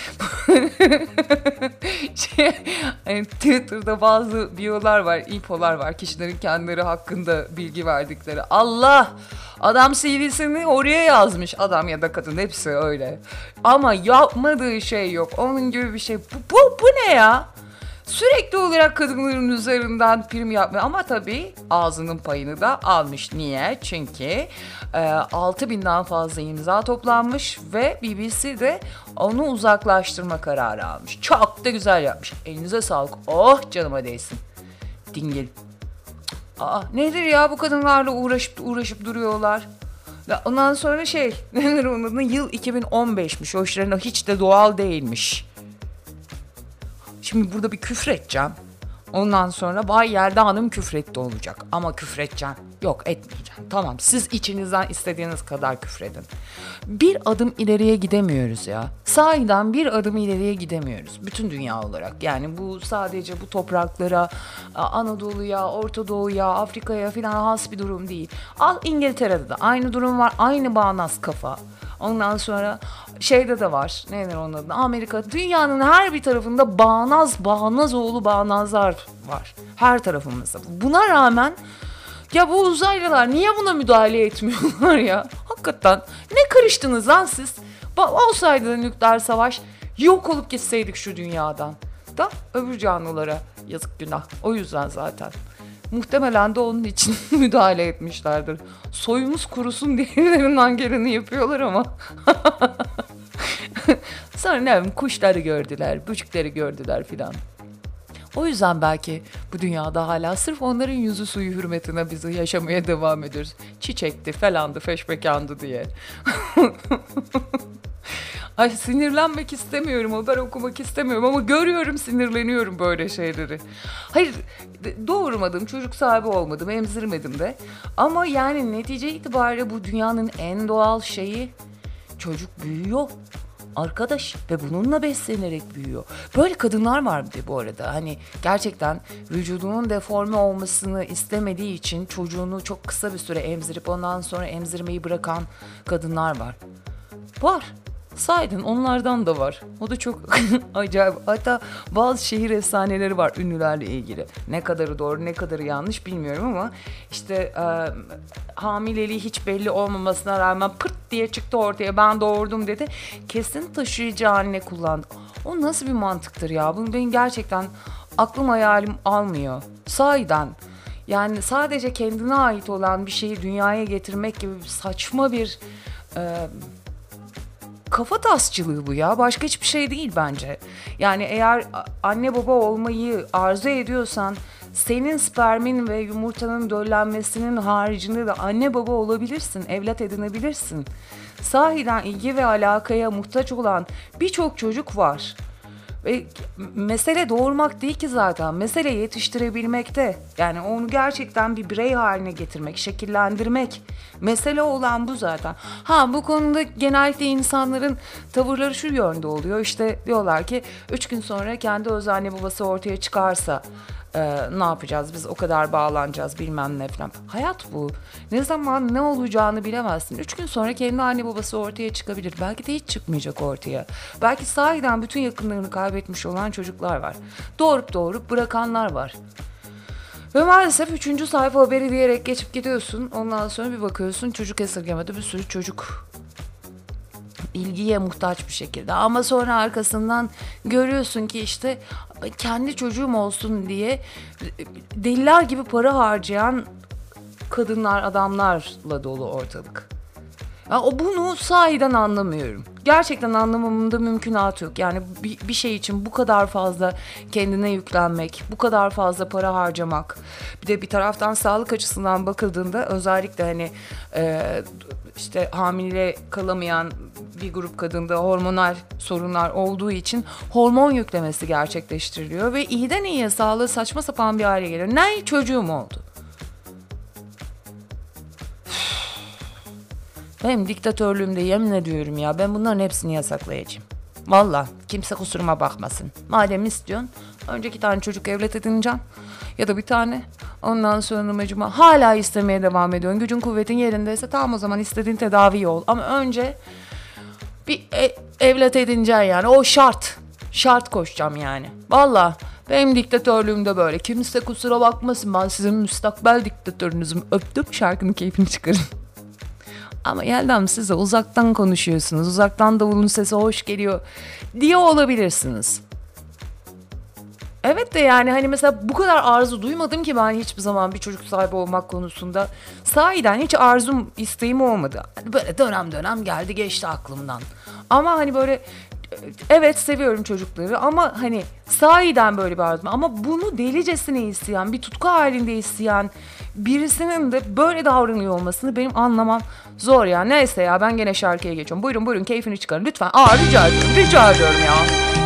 şey, hani Twitter'da bazı biyolar var, infolar var, kişilerin kendileri hakkında bilgi verdikleri. Allah! Adam C V'sini oraya yazmış, adam ya da kadın, hepsi öyle. Ama yapmadığı şey yok, onun gibi bir şey. Bu, bu, bu ne ya? Sürekli olarak kadınların üzerinden prim yapmıyor ama tabii ağzının payını da almış. Niye? Çünkü e, altı binden fazla imza toplanmış ve B B C de onu uzaklaştırma kararı almış. Çok da güzel yapmış. Elinize sağlık. Oh canıma değsin. Dingil. Aa, nedir ya bu kadınlarla uğraşıp uğraşıp duruyorlar. Ondan sonra şey, nedir onun adı? Yıl iki bin on beşmiş. O işlerine hiç de doğal değilmiş. Şimdi burada bir küfredeceğim. Ondan sonra Bay Yelda Hanım küfretti olacak. Ama küfredeceğim. Yok, etmeyeceğim. Tamam, siz içinizden istediğiniz kadar küfredin. Bir adım ileriye gidemiyoruz ya. Sahiden bir adım ileriye gidemiyoruz. Bütün dünya olarak. Yani bu sadece bu topraklara, Anadolu'ya, Orta Doğu'ya, Afrika'ya falan has bir durum değil. Al İngiltere'de de aynı durum var. Aynı bağnaz kafa. Ondan sonra şeyde de var. Nedir onun adı? Amerika. Dünyanın her bir tarafında bağnaz, bağnaz oğlu bağnazlar var. Her tarafımızda. Buna rağmen ya bu uzaylılar niye buna müdahale etmiyorlar ya? Hakikaten ne karıştınız lan siz? Ba- olsaydı da nükleer savaş, yok olup gitseydik şu dünyadan. Da öbür canlılara yazık, günah. O yüzden zaten. Muhtemelen de onun için müdahale etmişlerdir. Soyumuz kurusun diye ellerinden geleni yapıyorlar ama. Sonra ne bileyim, kuşları gördüler, böcekleri gördüler filan. O yüzden belki bu dünyada hala sırf onların yüzü suyu hürmetine bizi yaşamaya devam ediyoruz. Çiçekti falandı, feşmekandı diye. Ay sinirlenmek istemiyorum, haber okumak istemiyorum ama görüyorum, sinirleniyorum böyle şeyleri. Hayır, doğurmadım, çocuk sahibi olmadım, emzirmedim de. Ama yani netice itibariyle bu dünyanın en doğal şeyi, çocuk büyüyor. Arkadaş ve bununla beslenerek büyüyor. Böyle kadınlar var bir de bu arada. Hani gerçekten vücudunun deforme olmasını istemediği için çocuğunu çok kısa bir süre emzirip ondan sonra emzirmeyi bırakan kadınlar var. Var. Sahiden onlardan da var. O da çok acayip. Hatta bazı şehir efsaneleri var ünlülerle ilgili. Ne kadarı doğru, ne kadarı yanlış bilmiyorum ama işte e, hamileliği hiç belli olmamasına rağmen pırt diye çıktı ortaya, ben doğurdum dedi. Kesin taşıyıcı anne kullandı. O nasıl bir mantıktır ya? Bunu benim gerçekten aklım hayalim almıyor. Sahiden. Yani sadece kendine ait olan bir şeyi dünyaya getirmek gibi saçma bir E, kafa tasçılığı bu ya. Başka hiçbir şey değil bence. Yani eğer anne baba olmayı arzu ediyorsan senin spermin ve yumurtanın döllenmesinin haricinde de anne baba olabilirsin, evlat edinebilirsin. Sahiden ilgi ve alakaya muhtaç olan birçok çocuk var. Ve mesele doğurmak değil ki zaten. Mesele yetiştirebilmekte. Yani onu gerçekten bir birey haline getirmek, şekillendirmek. Mesele olan bu zaten. Ha, bu konuda genellikle insanların tavırları şu yönde oluyor. İşte diyorlar ki üç gün sonra kendi öz anne babası ortaya çıkarsa e, ne yapacağız? Biz o kadar bağlanacağız bilmem ne falan. Hayat bu. Ne zaman ne olacağını bilemezsin. Üç gün sonra kendi anne babası ortaya çıkabilir. Belki de hiç çıkmayacak ortaya. Belki sahiden bütün yakınlarını kaybedecek. kaybetmiş olan çocuklar var. Doğurup doğurup bırakanlar var. Ve maalesef üçüncü sayfa haberi diyerek geçip gidiyorsun. Ondan sonra bir bakıyorsun çocuk esirgemede bir sürü çocuk ilgiye muhtaç bir şekilde. Ama sonra arkasından görüyorsun ki işte kendi çocuğum olsun diye deliler gibi para harcayan kadınlar, adamlarla dolu ortalık. Ya o bunu sahiden anlamıyorum. Gerçekten anlamamın da mümkünatı yok. Yani bir, bir şey için bu kadar fazla kendine yüklenmek, bu kadar fazla para harcamak. Bir de bir taraftan sağlık açısından bakıldığında özellikle hani e, işte hamile kalamayan bir grup kadında hormonal sorunlar olduğu için hormon yüklemesi gerçekleştiriliyor ve iyiden iyiye sağlığı saçma sapan bir hale geliyor. Ne çocuğum oldu? Benim diktatörlüğümde yemin ediyorum ya, ben bunların hepsini yasaklayacağım. Valla kimse kusuruma bakmasın. Madem istiyorsun önce iki tane çocuk evlat edineceksin ya da bir tane. Ondan sonra mecuma hala istemeye devam ediyorsun. Gücün kuvvetin yerindeyse tamam, o zaman istediğin tedavi ol. Ama önce bir e- evlat edineceksin yani, o şart. Şart koşacağım yani. Valla benim diktatörlüğümde böyle. Kimse kusura bakmasın, ben sizin müstakbel diktatörünüzüm. Öptüm, şarkının keyfini çıkarın. Ama Yeldam, siz de uzaktan konuşuyorsunuz. Uzaktan davulun sesi hoş geliyor diye olabilirsiniz. Evet de yani hani mesela bu kadar arzu duymadım ki ben hiçbir zaman bir çocuk sahibi olmak konusunda. Sahiden hiç arzum, isteğim olmadı. Böyle dönem dönem geldi geçti aklımdan. Ama hani böyle evet seviyorum çocukları ama hani sahiden böyle bir arzum. Ama bunu delicesine isteyen, bir tutku halinde isteyen birisinin de böyle davranıyor olmasını benim anlamam zor ya. Neyse ya, ben gene şarkıya geçiyorum. Buyurun buyurun, keyfini çıkarın lütfen. Aa rica ediyorum, rica ediyorum ya.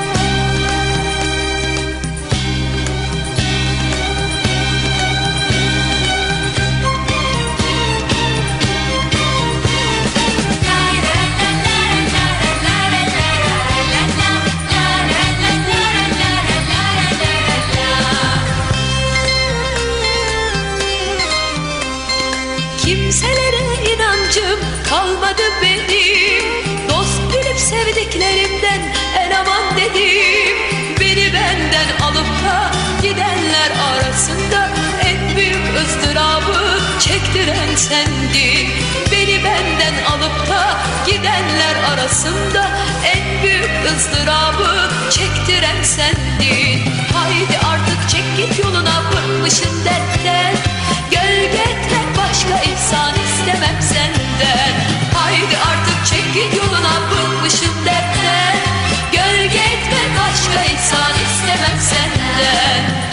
Kimselere inancım kalmadı benim, dost bilip sevdiklerimden en aman dedim. Beni benden alıp da gidenler arasında en büyük ızdırabı çektiren sendin. Beni benden alıp da gidenler arasında en büyük ızdırabı çektiren sendin. Haydi artık çek git yoluna, bıkmışım dertten. Gölge etmek başka insan istemem senden. Haydi artık çek git yoluna, bıkmışım dertten. Gölge etmek başka insan istemem senden.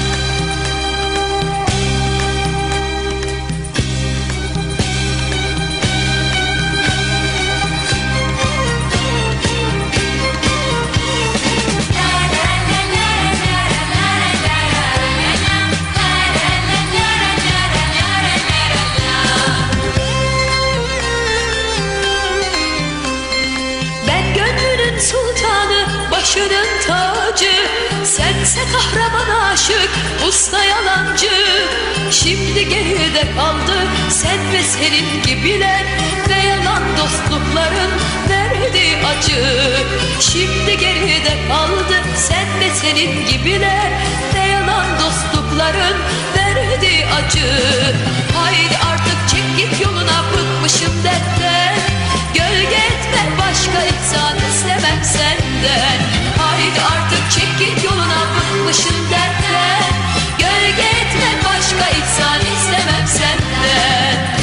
Başının tacı, sense kahraman aşık, usta yalancı. Şimdi geride kaldı sen ve senin gibiler ve yalan dostlukların verdiği acı. Şimdi geride kaldı sen ve senin gibiler ve yalan dostlukların verdiği acı. Haydi artık çek git yoluna, bıkmışım dertten. Gölge etme başka insan istemem senden. Haydi artık çek git yoluna, bıkmışım dertten. Gölge etme başka insan istemem senden.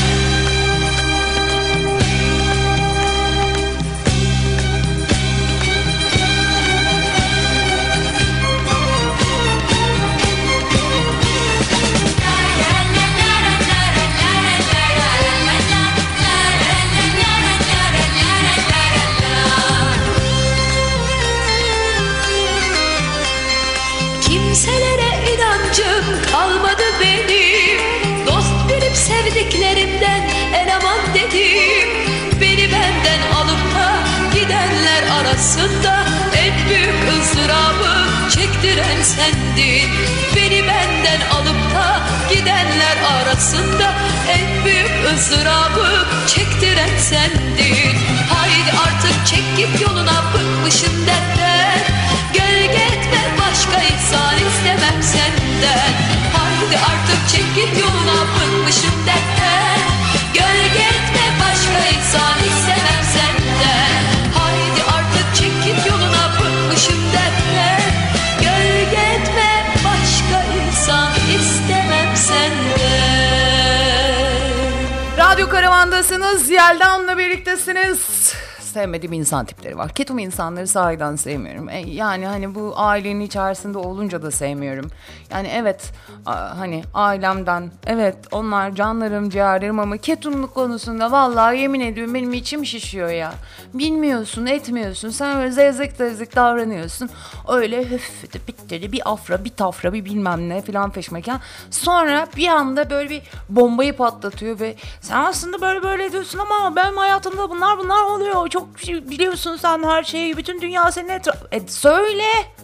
Kimselere inancım kalmadı benim, dost bilip sevdiklerimden en aman dedim. Beni benden alıp da gidenler arasında en büyük ızdırabı çektiren sendin. Beni benden alıp da gidenler arasında en büyük ızdırabı çektiren sendin. Haydi artık çek git yoluna, bıkmışım dertten. Gel istemem senden. Haydi artık çekil yoluna, bıkmışım dertten. Gölge etme başka insan istemem senden. Haydi artık çekil yoluna, bıkmışım dertten. Gölge etme başka insan istemem senden. Radyo Karavan'dasınız, Yelda'mla birliktesiniz. Sevmediğim insan tipleri var. Ketum insanları sahiden sevmiyorum. E, yani hani bu ailenin içerisinde olunca da sevmiyorum. Yani evet a, hani ailemden, evet onlar canlarım, ciğerlerim ama ketumluk konusunda vallahi yemin ediyorum benim içim şişiyor ya. Bilmiyorsun, etmiyorsun. Sen öyle zevzek zevzek davranıyorsun. Öyle höf bitti bir afra, bir tafra, bir bilmem ne filan peşmeken. Sonra bir anda böyle bir bombayı patlatıyor ve sen aslında böyle böyle diyorsun ama benim hayatımda bunlar bunlar oluyor. Çok biliyorsun sen her şeyi, bütün dünya senin etrafı. E, söyle.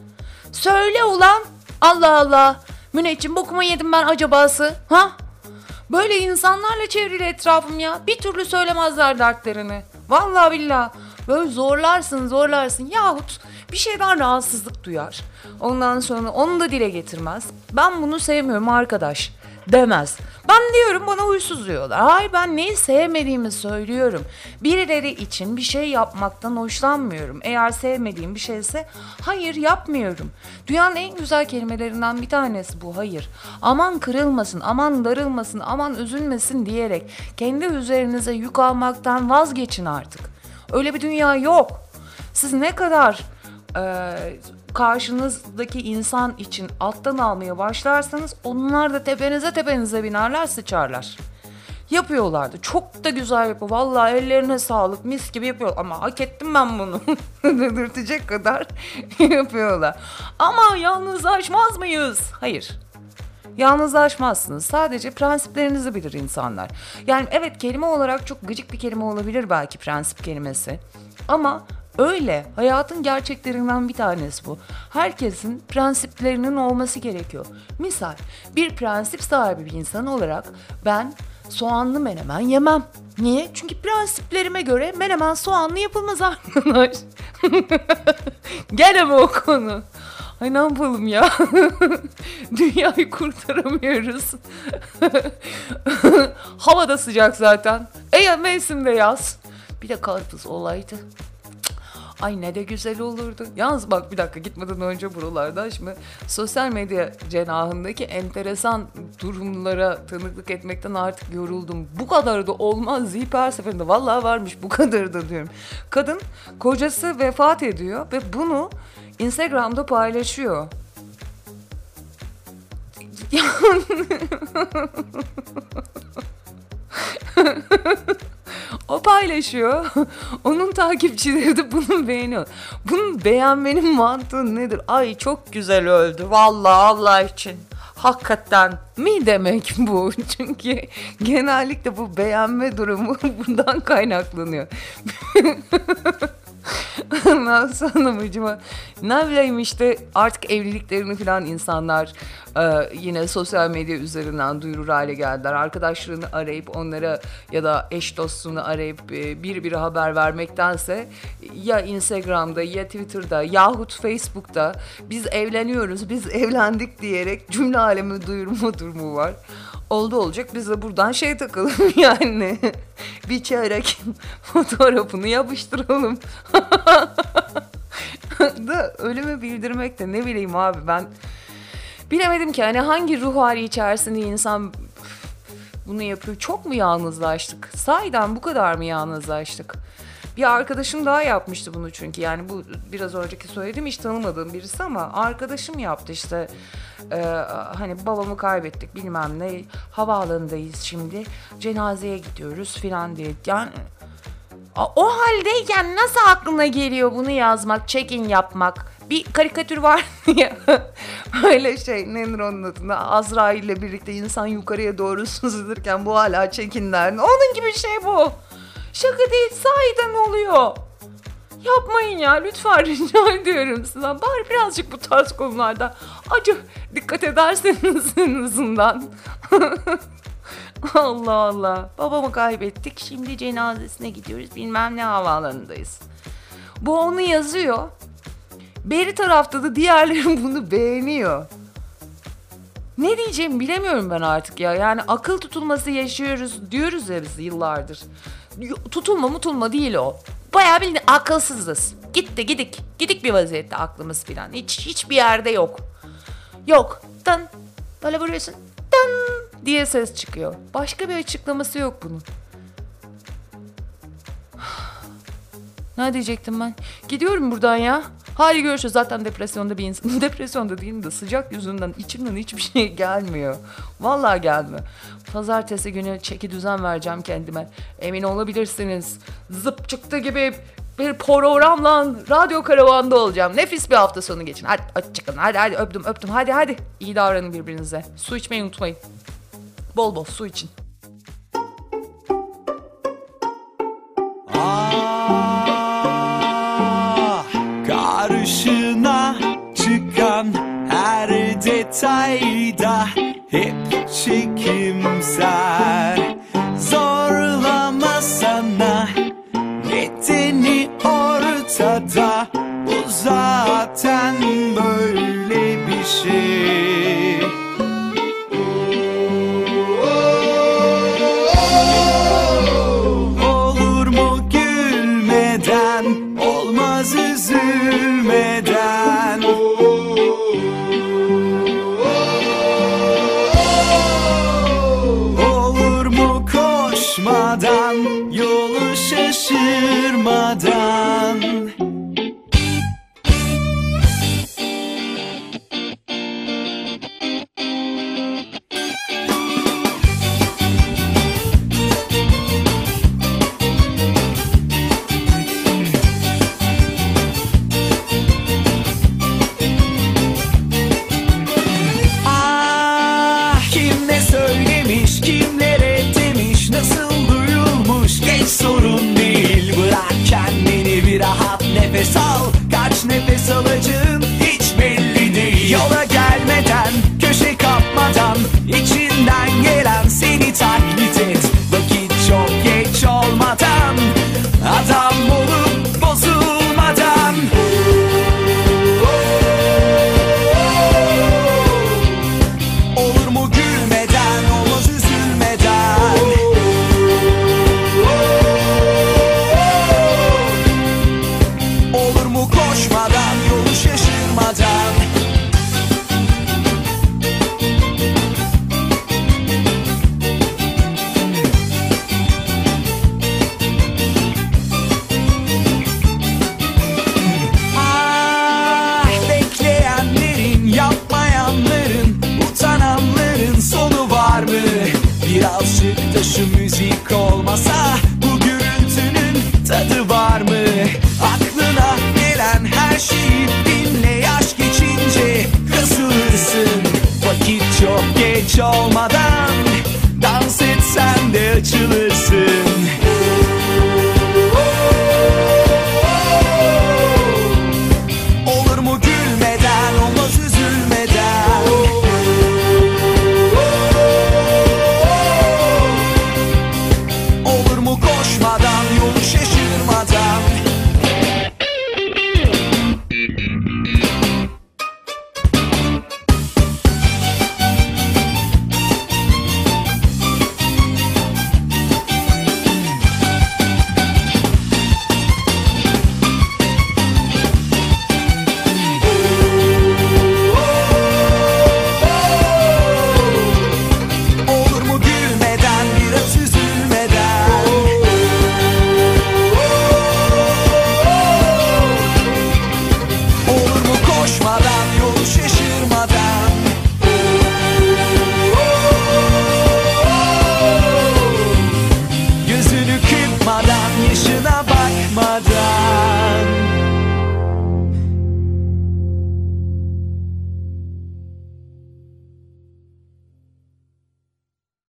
Söyle ulan. Allah Allah. Müneccim bokumu yedim ben acabası. Ha? Böyle insanlarla çevrili etrafım ya. Bir türlü söylemezler dertlerini. Vallahi billahi. Böyle zorlarsın zorlarsın. Yahut bir şeyden rahatsızlık duyar. Ondan sonra onu da dile getirmez. Ben bunu sevmiyorum arkadaş demez. Ben diyorum bana huysuz diyorlar. Hayır, ben neyi sevmediğimi söylüyorum. Birileri için bir şey yapmaktan hoşlanmıyorum. Eğer sevmediğim bir şeyse hayır yapmıyorum. Dünyanın en güzel kelimelerinden bir tanesi bu, hayır. Aman kırılmasın, aman darılmasın, aman üzülmesin diyerek kendi üzerinize yük almaktan vazgeçin artık. Öyle bir dünya yok. Siz ne kadar e, karşınızdaki insan için alttan almaya başlarsanız onlar da tepenize tepenize binerler, sıçarlar. Yapıyorlardı. Çok da güzel yapıyor. Vallahi ellerine sağlık, mis gibi yapıyor. Ama hak ettim ben bunu. Dedirtecek kadar yapıyorlar. Ama yalnızlaşmaz mıyız? Hayır. Yalnızlaşmazsınız. Sadece prensiplerinizi bilir insanlar. Yani evet, kelime olarak çok gıcık bir kelime olabilir belki prensip kelimesi. Ama öyle. Hayatın gerçeklerinden bir tanesi bu. Herkesin prensiplerinin olması gerekiyor. Misal, bir prensip sahibi bir insan olarak ben soğanlı menemen yemem. Niye? Çünkü prensiplerime göre menemen soğanlı yapılmaz arkadaş. Gene mi o konu? Ay ne yapalım ya? Dünyayı kurtaramıyoruz. Hava da sıcak zaten. E ya mevsimde yaz. Bir de karpuz olaydı. Ay ne de güzel olurdu. Yalnız bak bir dakika, gitmeden önce buralarda şimdi sosyal medya cenahındaki enteresan durumlara tanıklık etmekten artık yoruldum. Bu kadar da olmaz deyip her seferinde vallahi varmış bu kadar da diyorum. Kadın kocası vefat ediyor ve bunu Instagram'da paylaşıyor. O paylaşıyor. Onun takipçileri de bunu beğeniyor. Bunu beğenmenin mantığı nedir? Ay çok güzel öldü. Vallahi Allah için. Hakikaten mi demek bu? Çünkü genellikle bu beğenme durumu bundan kaynaklanıyor. Ondan sonra mıcıma ne bileyim işte artık evliliklerini falan insanlar e, yine sosyal medya üzerinden duyurur hale geldiler. Arkadaşlarını arayıp onlara ya da eş dostunu arayıp e, bir bir haber vermektense ya Instagram'da ya Twitter'da yahut Facebook'ta biz evleniyoruz, biz evlendik diyerek cümle alemi duyurma durumu var. Oldu olacak biz de buradan şey takalım yani. Bir çeyrek fotoğrafını yapıştıralım. Da ölümü bildirmek de ne bileyim abi, ben bilemedim ki hani hangi ruh hali içerisinde insan bunu yapıyor. Çok mu yalnızlaştık? Sahiden bu kadar mı yalnızlaştık? Bir arkadaşım daha yapmıştı bunu çünkü yani bu biraz önceki söylediğim hiç tanımadığım birisi ama arkadaşım yaptı işte. Ee, hani babamı kaybettik bilmem ne, havaalanındayız şimdi, cenazeye gidiyoruz filan diye. Yani o haldeyken nasıl aklına geliyor bunu yazmak, check-in yapmak? Bir karikatür var ya öyle şey, nedir onun adına, Azrail ile birlikte insan yukarıya doğru süzülürken bu hala check-inler. Onun gibi bir şey bu. Şaka değil, sahiden oluyor. Yapmayın ya lütfen, rica ediyorum sizden. Bari birazcık bu tarz konularda acı dikkat ederseniz en azından. Allah Allah. Babamı kaybettik, şimdi cenazesine gidiyoruz, bilmem ne havaalanındayız. Bu onu yazıyor. Beri tarafta da diğerleri bunu beğeniyor. Ne diyeceğimi bilemiyorum ben artık ya. Yani akıl tutulması yaşıyoruz diyoruz ya biz yıllardır. Tutulma mutulma değil o. Bayağı bildiğin akılsızız. Gitti gidik. Gidik bir vaziyette aklımız filan. Hiç hiçbir yerde yok. Yok. Dın. Böyle vuruyorsun. Dın diye ses çıkıyor. Başka bir açıklaması yok bunun. Ne diyecektim ben? Gidiyorum buradan ya. Hadi görüşürüz. Zaten depresyonda bir insan. Depresyonda değilim de sıcak yüzünden içimden hiçbir şey gelmiyor. Vallahi gelmiyor. Pazartesi günü çeki düzen vereceğim kendime. Emin olabilirsiniz. Zıp çıktı gibi bir programla radyo karavanda olacağım. Nefis bir hafta sonu geçin. Hadi, hadi çıkın. Hadi hadi öptüm öptüm. Hadi hadi. İyi davranın birbirinize. Su içmeyi unutmayın. Bol bol su için. Karşına çıkan her detayda hep çekimser. Zorlama sana, nedeni ortada. Bu zaten böyle bir şey. Olur mu gülmeden, olmaz üzülmeden. Olur mu koşmadan, yolu şaşırmadan.